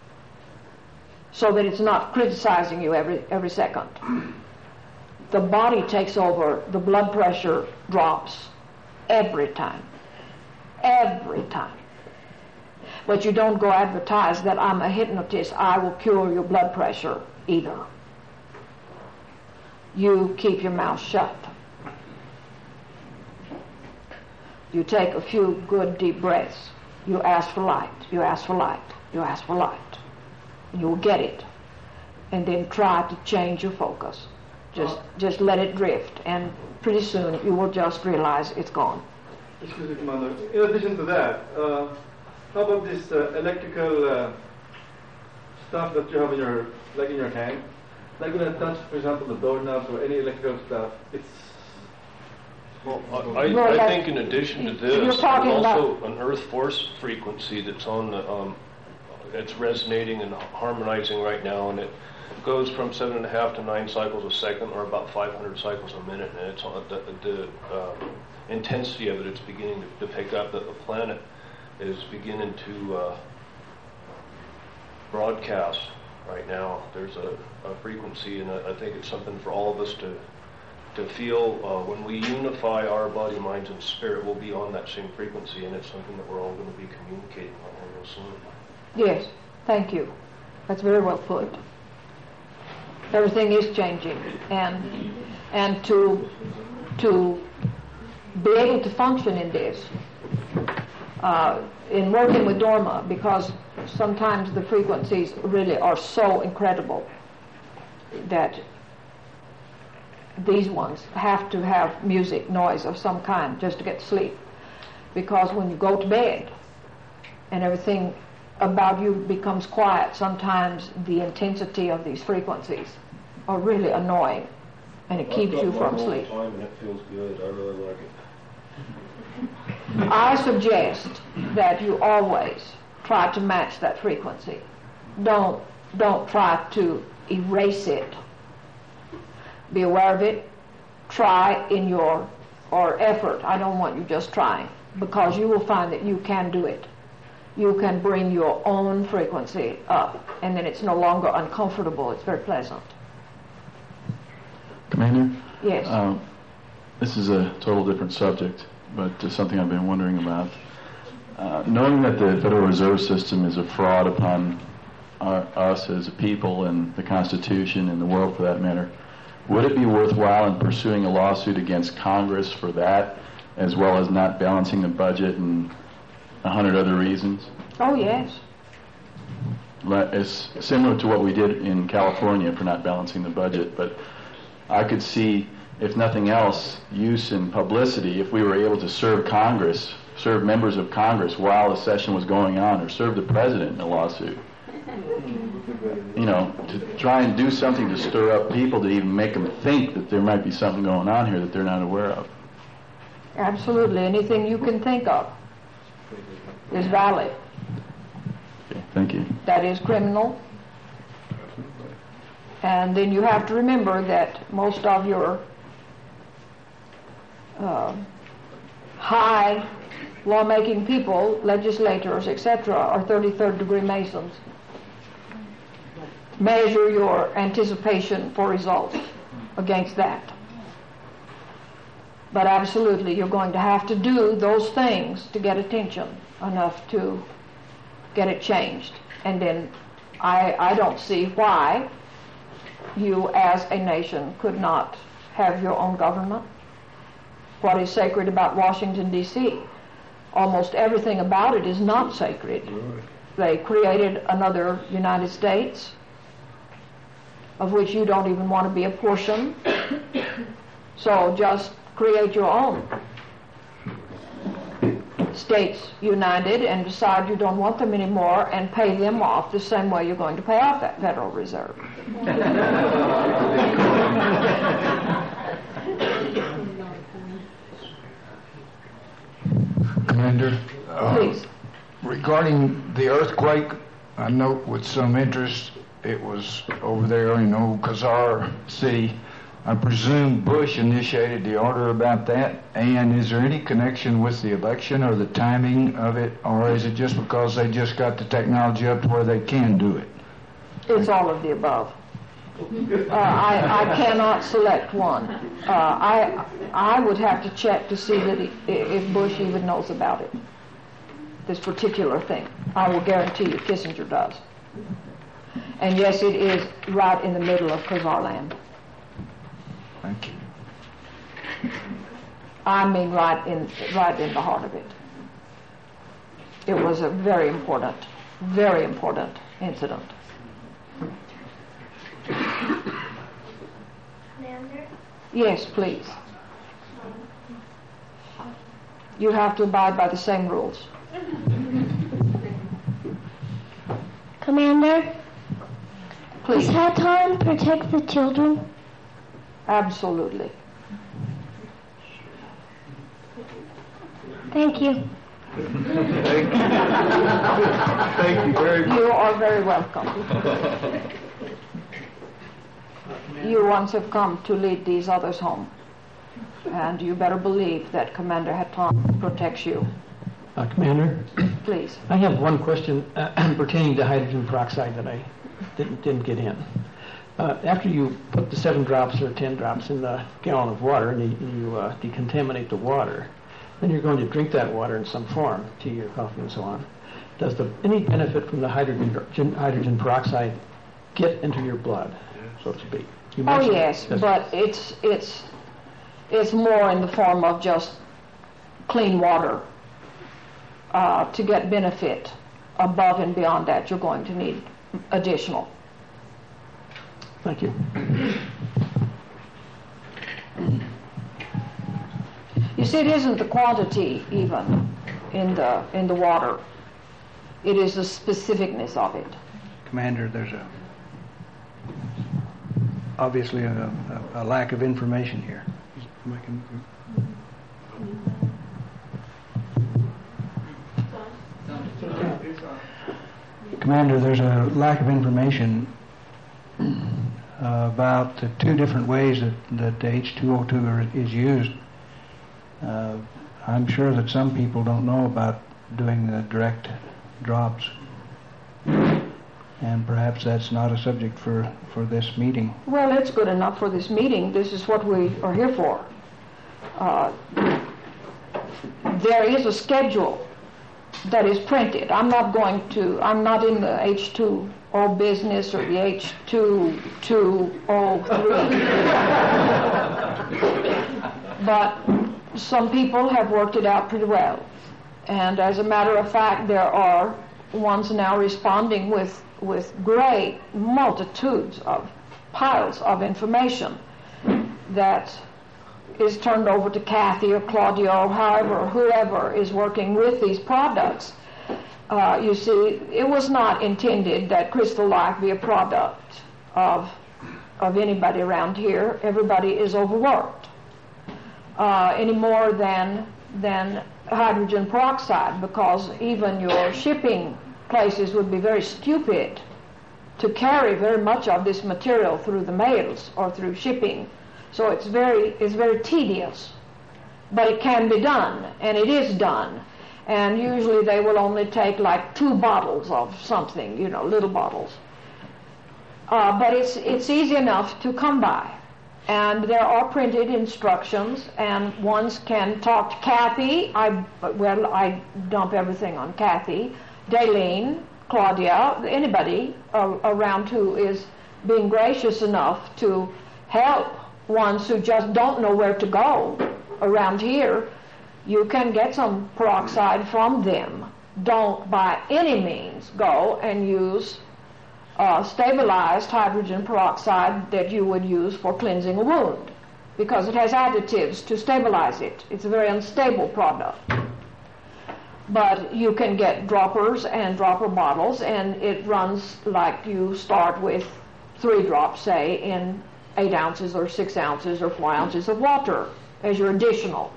so that it's not criticizing you every every second, the body takes over, the blood pressure drops every time. Every time. But you don't go advertise that I'm a hypnotist, I will cure your blood pressure either. You keep your mouth shut. You take a few good deep breaths. You ask for light, you ask for light, you ask for light. You will get it. And then try to change your focus. Just just let it drift, and pretty soon you will just realize it's gone. Excuse me, Commander. In addition to that, uh, how about this uh, electrical uh, stuff that you have in your, like in your hand? Like when I touch, for example, the doorknobs or any electrical stuff, it's... Well, I, I, I think in addition to this, there's also an earth force frequency that's on the, um, it's resonating and harmonizing right now, and it goes from seven and a half to nine cycles a second, or about five hundred cycles a minute, and it's on the, the uh, intensity of it, it's beginning to, to pick up, that the planet is beginning to uh, broadcast right now. There's a, a frequency, and I, I think it's something for all of us to to feel. Uh, when we unify our body, minds, and spirit, we'll be on that same frequency, and it's something that we're all going to be communicating on real soon. Yes, thank you. That's very well put. Everything is changing, and and to to be able to function in this, uh, in working with Dorma, because sometimes the frequencies really are so incredible that these ones have to have music, noise of some kind just to get to sleep. Because when you go to bed and everything about you becomes quiet, sometimes the intensity of these frequencies are really annoying. and it keeps you from sleep. Time and it feels good. I really like it. I suggest that you always try to match that frequency. Don't don't try to erase it. Be aware of it. Try in your or effort. I don't want you just trying, because you will find that you can do it. You can bring your own frequency up, and then it's no longer uncomfortable. It's very pleasant. Commander? Yes. Um, this is a total different subject, but uh, something I've been wondering about. Uh, knowing that the Federal Reserve System is a fraud upon our, us as a people and the Constitution and the world for that matter, would it be worthwhile in pursuing a lawsuit against Congress for that, as well as not balancing the budget and a hundred other reasons? Oh, yes. It's similar to what we did in California for not balancing the budget, but I could see, if nothing else, use in publicity if we were able to serve Congress, serve members of Congress while the session was going on, or serve the president in a lawsuit. You know, to try and do something to stir up people, to even make them think that there might be something going on here that they're not aware of. Absolutely. Anything you can think of is valid. Okay, thank you. That is criminal. And then you have to remember that most of your uh, high lawmaking people, legislators, et cetera, are thirty-third degree Masons. Measure your anticipation for results against that. But absolutely, you're going to have to do those things to get attention enough to get it changed. And then I, I don't see why you as a nation could not have your own government. What is sacred about Washington, D C? Almost everything about it is not sacred. They created another United States, of which you don't even want to be a portion. So just create your own states united and decide you don't want them anymore and pay them off the same way you're going to pay off that Federal Reserve. Commander, uh, Please. Regarding the earthquake, I note with some interest it was over there in old Khazar City. I presume Bush initiated the order about that. And is there any connection with the election or the timing of it, or is it just because they just got the technology up to where they can do it? It's all of the above. Uh, I, I cannot select one. Uh, I I would have to check to see that he, if Bush even knows about it, this particular thing. I will guarantee you Kissinger does. And yes, it is right in the middle of Khazar land. Thank you. I mean right in right in the heart of it. It was a very important, very important incident. Commander? Yes, please. You have to abide by the same rules. Commander? Please. Does Hatan protect the children? Absolutely. Thank you. Thank you. Thank you very much. You are very welcome. You once have come to lead these others home. And you better believe that Commander Hatan protects you. Uh, Commander, Please. I have one question uh, pertaining to hydrogen peroxide that I didn't, didn't get in. Uh, after you put the seven drops or ten drops in the gallon of water and you, you uh, decontaminate the water, then you're going to drink that water in some form, tea or coffee and so on. Does the, any benefit from the hydrogen, hydrogen peroxide get into your blood, so to speak? You Oh mentioned- yes, but it's it's it's more in the form of just clean water. Uh, to get benefit above and beyond that, you're going to need additional. Thank you. You see, it isn't the quantity even in the in the water. It is the specificness of it. Commander, there's a obviously a, a, a lack of information here. Commander, there's a lack of information uh, about the two different ways that, that H two O two are, is used. Uh, I'm sure that some people don't know about doing the direct drops. And perhaps that's not a subject for, for this meeting. Well, it's good enough for this meeting. This is what we are here for. Uh, there is a schedule that is printed. I'm not going to, I'm not in the H two O business or the H two two O three. But some people have worked it out pretty well. And as a matter of fact, there are ones now responding with with great multitudes of piles of information that is turned over to Kathy or Claudia or however, whoever is working with these products. Uh, you see, it was not intended that Crystal Life be a product of, of anybody around here. Everybody is overworked. Uh, any more than, than hydrogen peroxide, because even your shipping places would be very stupid to carry very much of this material through the mails or through shipping. So it's very it's very tedious, but it can be done, and it is done. And usually they will only take like two bottles of something, you know, little bottles. Uh, but it's it's easy enough to come by, and there are printed instructions, and ones can talk to Kathy. I well I dump everything on Kathy. Daylene, Claudia, anybody uh, around who is being gracious enough to help ones who just don't know where to go around here. You can get some peroxide from them. Don't by any means go and use uh, stabilized hydrogen peroxide that you would use for cleansing a wound, because it has additives to stabilize it. It's a very unstable product. But you can get droppers and dropper bottles, and it runs like you start with three drops, say, in eight ounces or six ounces or four ounces of water as your additional,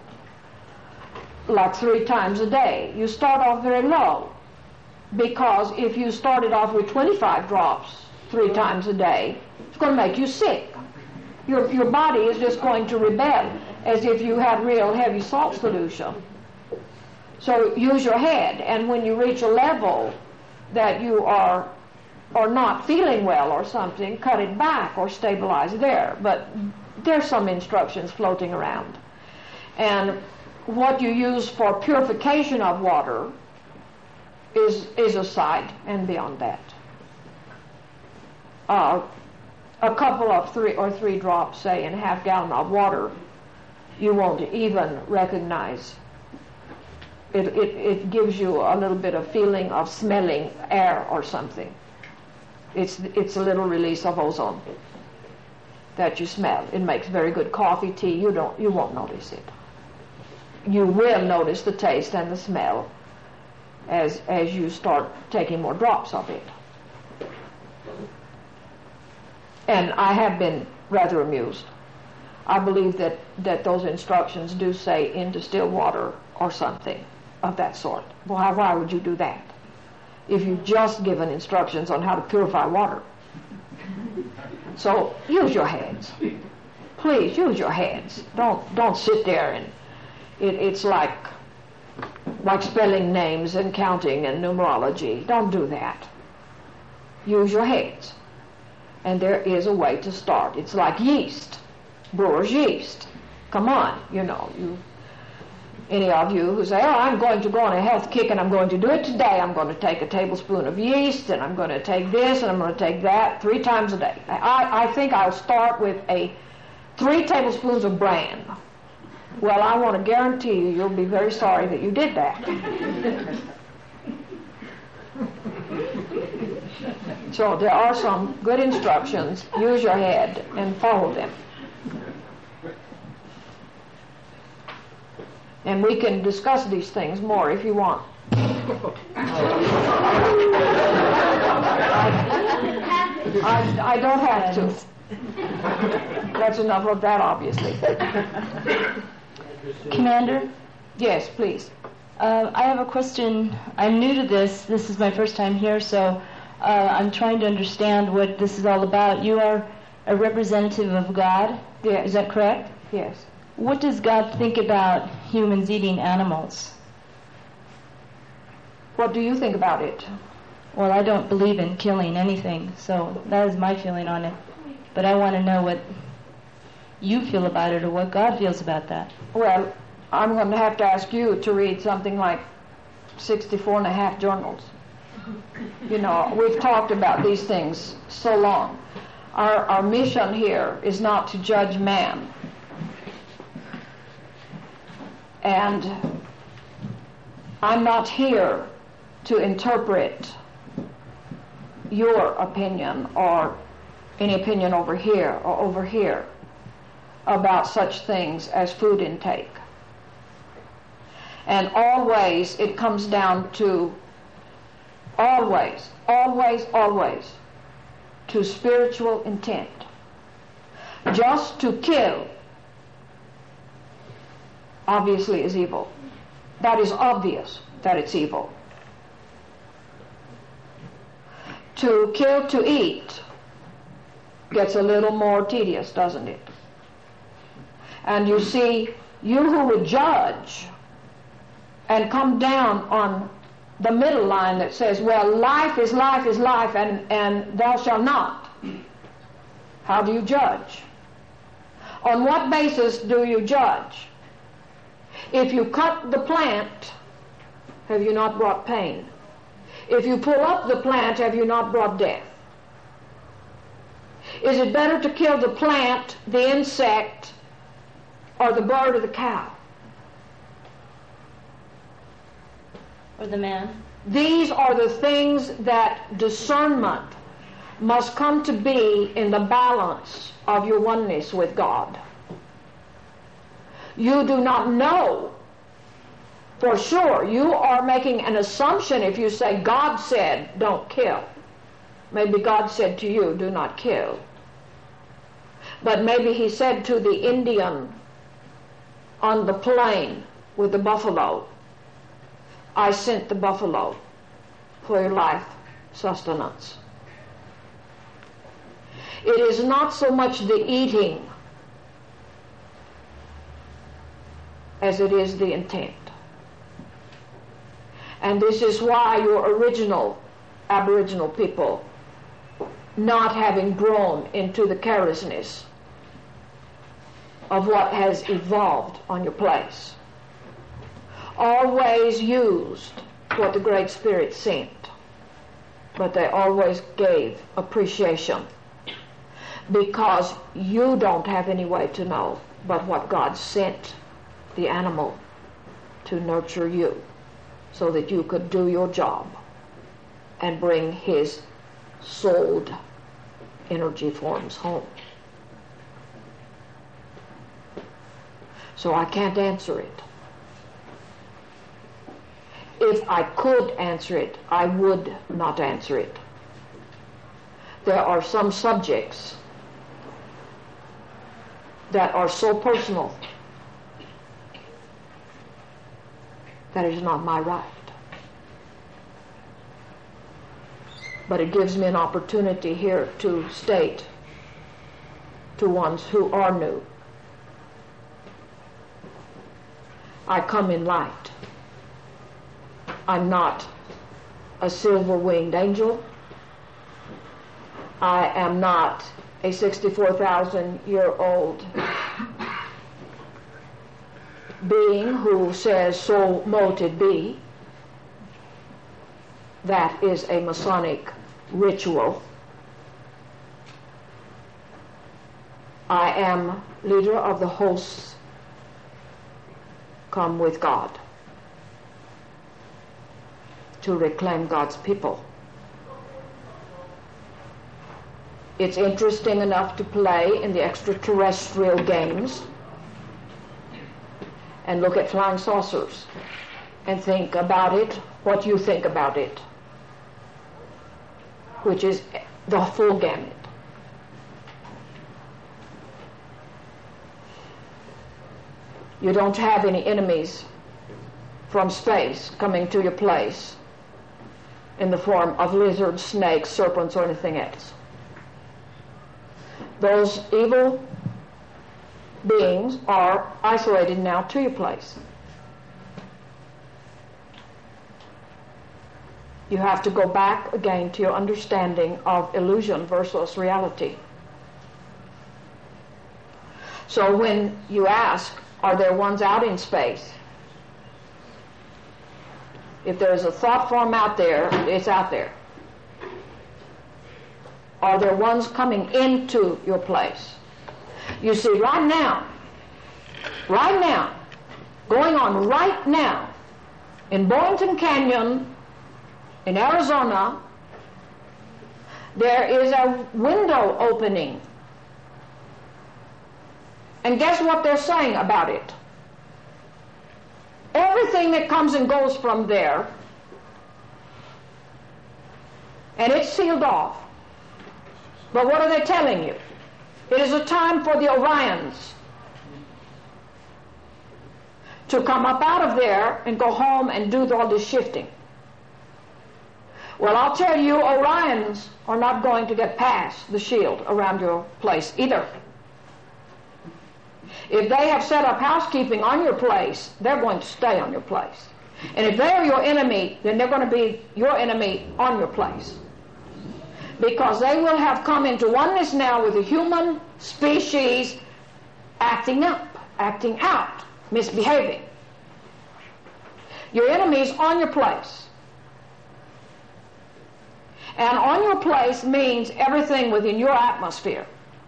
like three times a day. You start off very low, because if you started off with twenty-five drops three times a day, it's going to make you sick. Your, your body is just going to rebel as if you had real heavy salt solution. So use your head, and when you reach a level that you are or not feeling well or something, cut it back or stabilize there. But there's some instructions floating around. And what you use for purification of water is is aside and beyond that. Uh, a couple of three or three drops, say, in a half gallon of water, you won't even recognize. It, it, it gives you a little bit of feeling of smelling air or something. It's, it's a little release of ozone that you smell. It makes very good coffee, tea. You don't, you won't notice it. You will notice the taste and the smell as, as you start taking more drops of it. And I have been rather amused. I believe that, that those instructions do say in distilled water or something of that sort. Why, why would you do that if you've just given instructions on how to purify water? So use your heads. Please use your heads. Don't don't sit there and it, it's like like spelling names and counting and numerology. Don't do that. Use your heads. And there is a way to start. It's like yeast, brewer's yeast. Come on, you know, you any of you who say, oh, I'm going to go on a health kick and I'm going to do it today. I'm going to take a tablespoon of yeast and I'm going to take this and I'm going to take that three times a day. I, I think I'll start with a three tablespoons of bran. Well, I want to guarantee you, you'll be very sorry that you did that. So there are some good instructions. Use your head and follow them. And we can discuss these things more if you want. I, I, I don't have to. That's enough of that, obviously. Commander? Yes, please. Uh, I have a question. I'm new to this. This is my first time here, so uh, I'm trying to understand what this is all about. You are a representative of God? Yes. Is that correct? Yes. What does God think about humans eating animals? What do you think about it? Well, I don't believe in killing anything, so that is my feeling on it. But I want to know what you feel about it or what God feels about that. Well, I'm going to have to ask you to read something like sixty-four and a half journals. You know, we've talked about these things so long. Our, our mission here is not to judge man. And I'm not here to interpret your opinion or any opinion over here or over here about such things as food intake. And always it comes down to, always, always, always, to spiritual intent. Just to kill, obviously, is evil. That is obvious that it's evil. To kill to eat gets a little more tedious, doesn't it? And you see, you who would judge and come down on the middle line that says, well, life is life is life, and, and thou shalt not. How do you judge? On what basis do you judge? If you cut the plant, have you not brought pain? If you pull up the plant, have you not brought death? Is it better to kill the plant, the insect, or the bird or the cow? Or the man? These are the things that discernment must come to be in the balance of your oneness with God. You do not know for sure. You are making an assumption if you say, God said, don't kill. Maybe God said to you, do not kill. But maybe he said to the Indian on the plain with the buffalo, I sent the buffalo for your life sustenance. It is not so much the eating as it is the intent. And this is why your original Aboriginal people, not having grown into the carelessness of what has evolved on your place, always used what the Great Spirit sent, but they always gave appreciation, because you don't have any way to know but what God sent the animal to nurture you so that you could do your job and bring his souled energy forms home. So I can't answer it. If I could answer it, I would not answer it. There are some subjects that are so personal that it is not my right. But it gives me an opportunity here to state to ones who are new, I come in light. I'm not a silver-winged angel. I am not a sixty-four thousand year old being who says, so mote it be. That is a Masonic ritual. I am leader of the hosts come with God to reclaim God's people. It's interesting enough to play in the extraterrestrial games and look at flying saucers and think about it, what you think about it, which is the full gamut. You don't have any enemies from space coming to your place in the form of lizards, snakes, serpents, or anything else. Those evil beings are isolated now to your place. You have to go back again to your understanding of illusion versus reality. So when you ask, are there ones out in space? If there's a thought form out there, it's out there. Are there ones coming into your place? You see, right now, right now, going on right now, in Boynton Canyon, in Arizona, there is a window opening. And guess what they're saying about it? Everything that comes and goes from there, and it's sealed off. But what are they telling you? It is a time for the Orions to come up out of there and go home and do all this shifting. Well, I'll tell you, Orions are not going to get past the shield around your place either. If they have set up housekeeping on your place, they're going to stay on your place. And if they are your enemy, then they're going to be your enemy on your place. Because they will have come into oneness now with the human species acting up, acting out, misbehaving. Your enemy is on your place. And on your place means everything within your atmosphere.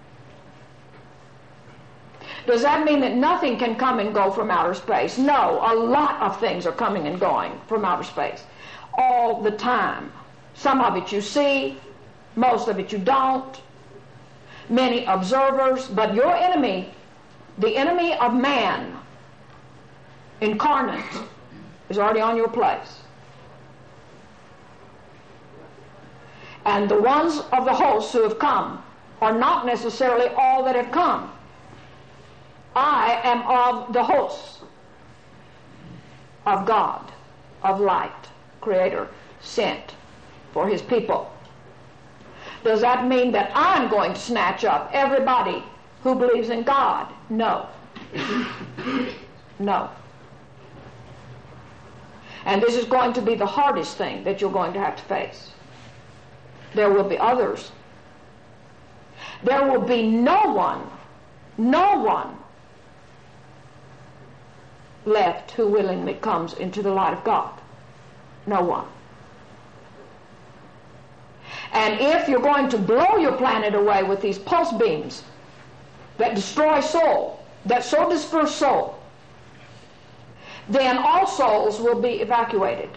Does that mean that nothing can come and go from outer space? No, a lot of things are coming and going from outer space all the time. Some of it you see, most of it you don't. Many observers, but your enemy, the enemy of man, incarnate, is already on your place. And the ones of the hosts who have come are not necessarily all that have come. I am of the hosts of God, of light, Creator, sent for His people. Does that mean that I'm going to snatch up everybody who believes in God? No. No. And this is going to be the hardest thing that you're going to have to face. There will be others. There will be no one, no one left who willingly comes into the light of God. No one. And if you're going to blow your planet away with these pulse beams that destroy soul, that so disperse soul, then all souls will be evacuated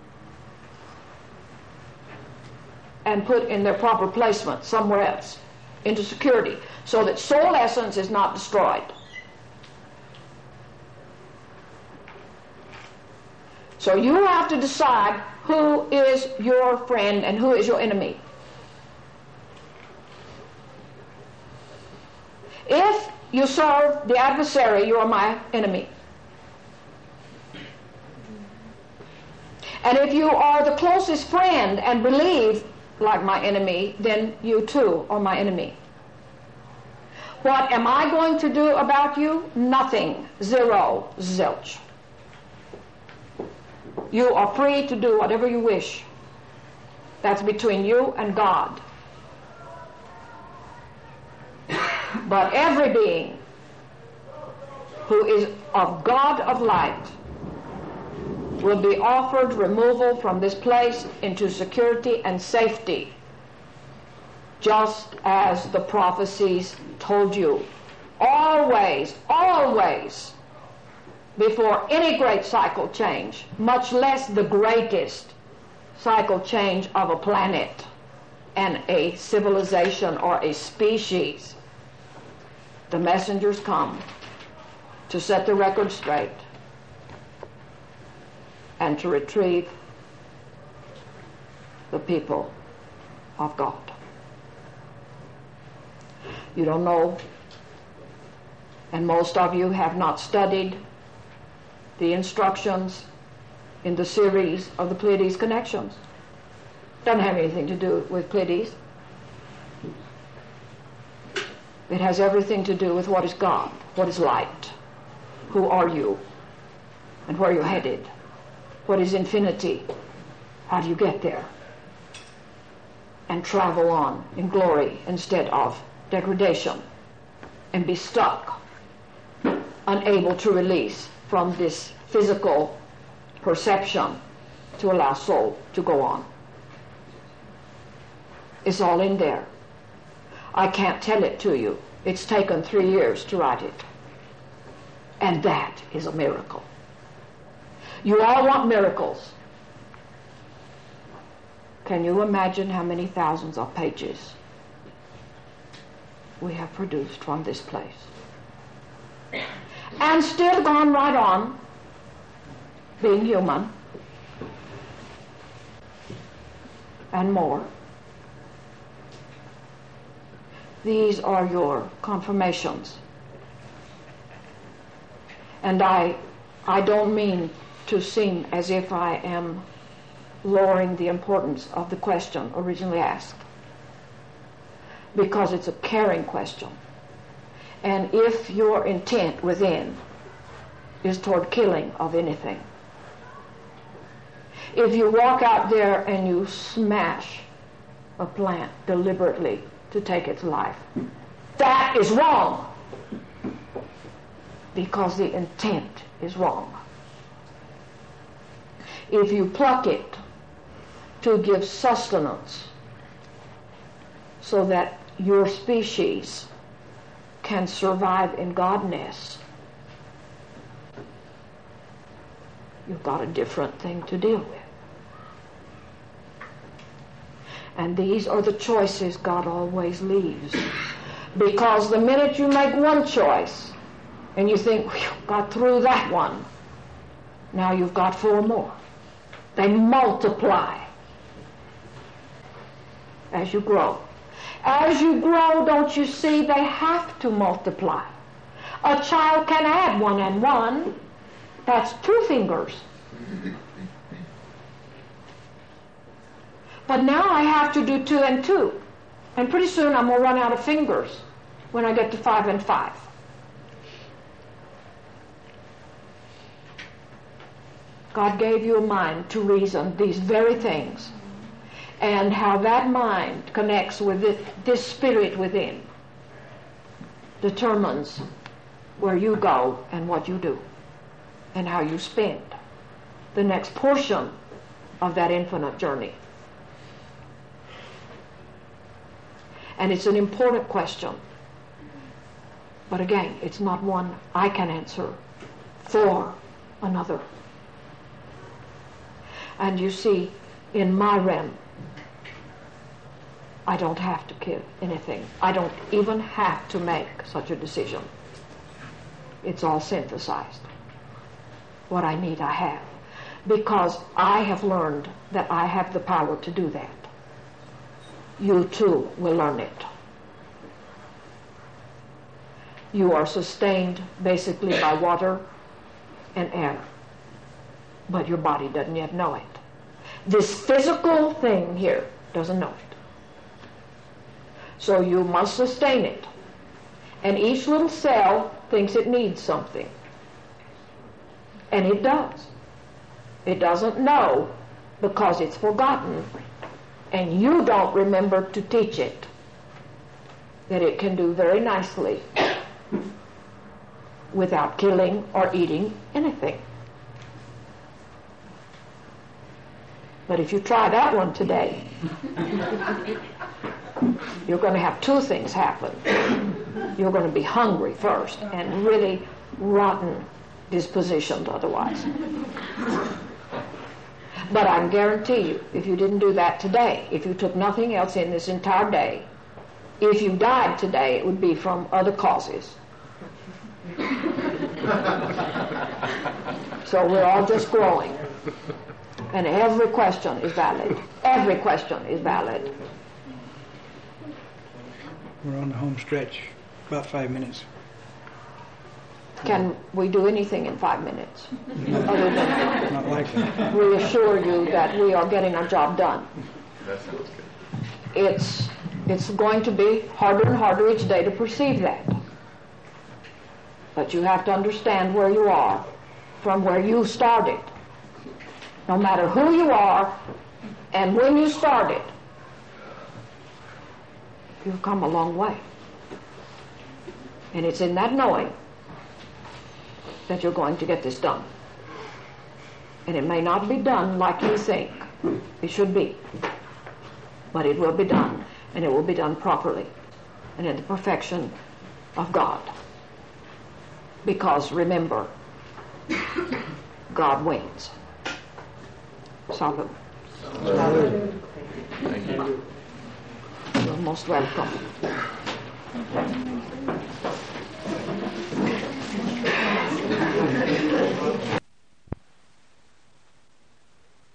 and put in their proper placement somewhere else, into security, so that soul essence is not destroyed. So you have to decide who is your friend and who is your enemy. If you serve the adversary, you are my enemy. And if you are the closest friend and believe like my enemy, then you too are my enemy. What am I going to do about you? Nothing. Zero. Zilch. You are free to do whatever you wish. That's between you and God. But every being who is of God of light will be offered removal from this place into security and safety, just as the prophecies told you. Always, always, before any great cycle change, much less the greatest cycle change of a planet and a civilization or a species, the messengers come to set the record straight and to retrieve the people of God. You don't know, and most of you have not studied the instructions in the series of the Pleiades connections. Doesn't have anything to do with Pleiades. It has everything to do with what is God, what is light, who are you, and where you're headed, what is infinity, how do you get there, and travel on in glory instead of degradation, and be stuck, unable to release from this physical perception to allow soul to go on. It's all in there. I can't tell it to you. It's taken three years to write it. And that is a miracle. You all want miracles. Can you imagine how many thousands of pages we have produced from this place? And still gone right on being human and more. These are your confirmations. And I, I don't mean to seem as if I am lowering the importance of the question originally asked, because it's a caring question. And if your intent within is toward killing of anything, if you walk out there and you smash a plant deliberately to take its life, that is wrong, because the intent is wrong. If you pluck it to give sustenance so that your species can survive in godness, you've got a different thing to deal with. And these are the choices God always leaves. Because the minute you make one choice and you think, got through that one, now you've got four more. They multiply as you grow. As you grow, don't you see, they have to multiply. A child can add one and one. That's two fingers. But now I have to do two and two. And pretty soon I'm going to run out of fingers when I get to five and five. God gave you a mind to reason these very things. And how that mind connects with it, this spirit within determines where you go and what you do and how you spend the next portion of that infinite journey. And it's an important question. But again, it's not one I can answer for another. And you see, in my realm, I don't have to kill anything. I don't even have to make such a decision. It's all synthesized. What I need, I have. Because I have learned that I have the power to do that. You too will learn it. You are sustained basically by water and air, but your body doesn't yet know it. This physical thing here doesn't know it. So you must sustain it. And each little cell thinks it needs something. And it does. It doesn't know because it's forgotten. And you don't remember to teach it that it can do very nicely without killing or eating anything. But if you try that one today, you're going to have two things happen. You're going to be hungry first and really rotten dispositioned otherwise. But I can guarantee you, if you didn't do that today, if you took nothing else in this entire day, if you died today, it would be from other causes. So we're all just growing. And every question is valid. Every question is valid. We're on the home stretch. About five minutes. Can we do anything in five minutes? Other than Not likely. reassure you that we are getting our job done. That sounds good. It's, it's going to be harder and harder each day to perceive that. But you have to understand where you are from where you started. No matter who you are and when you started, you've come a long way. And it's in that knowing that you're going to get this done. And it may not be done like you think it should be, but it will be done, and it will be done properly and in the perfection of God. Because remember, God wins. Salute. Salute. Thank you. You're most welcome.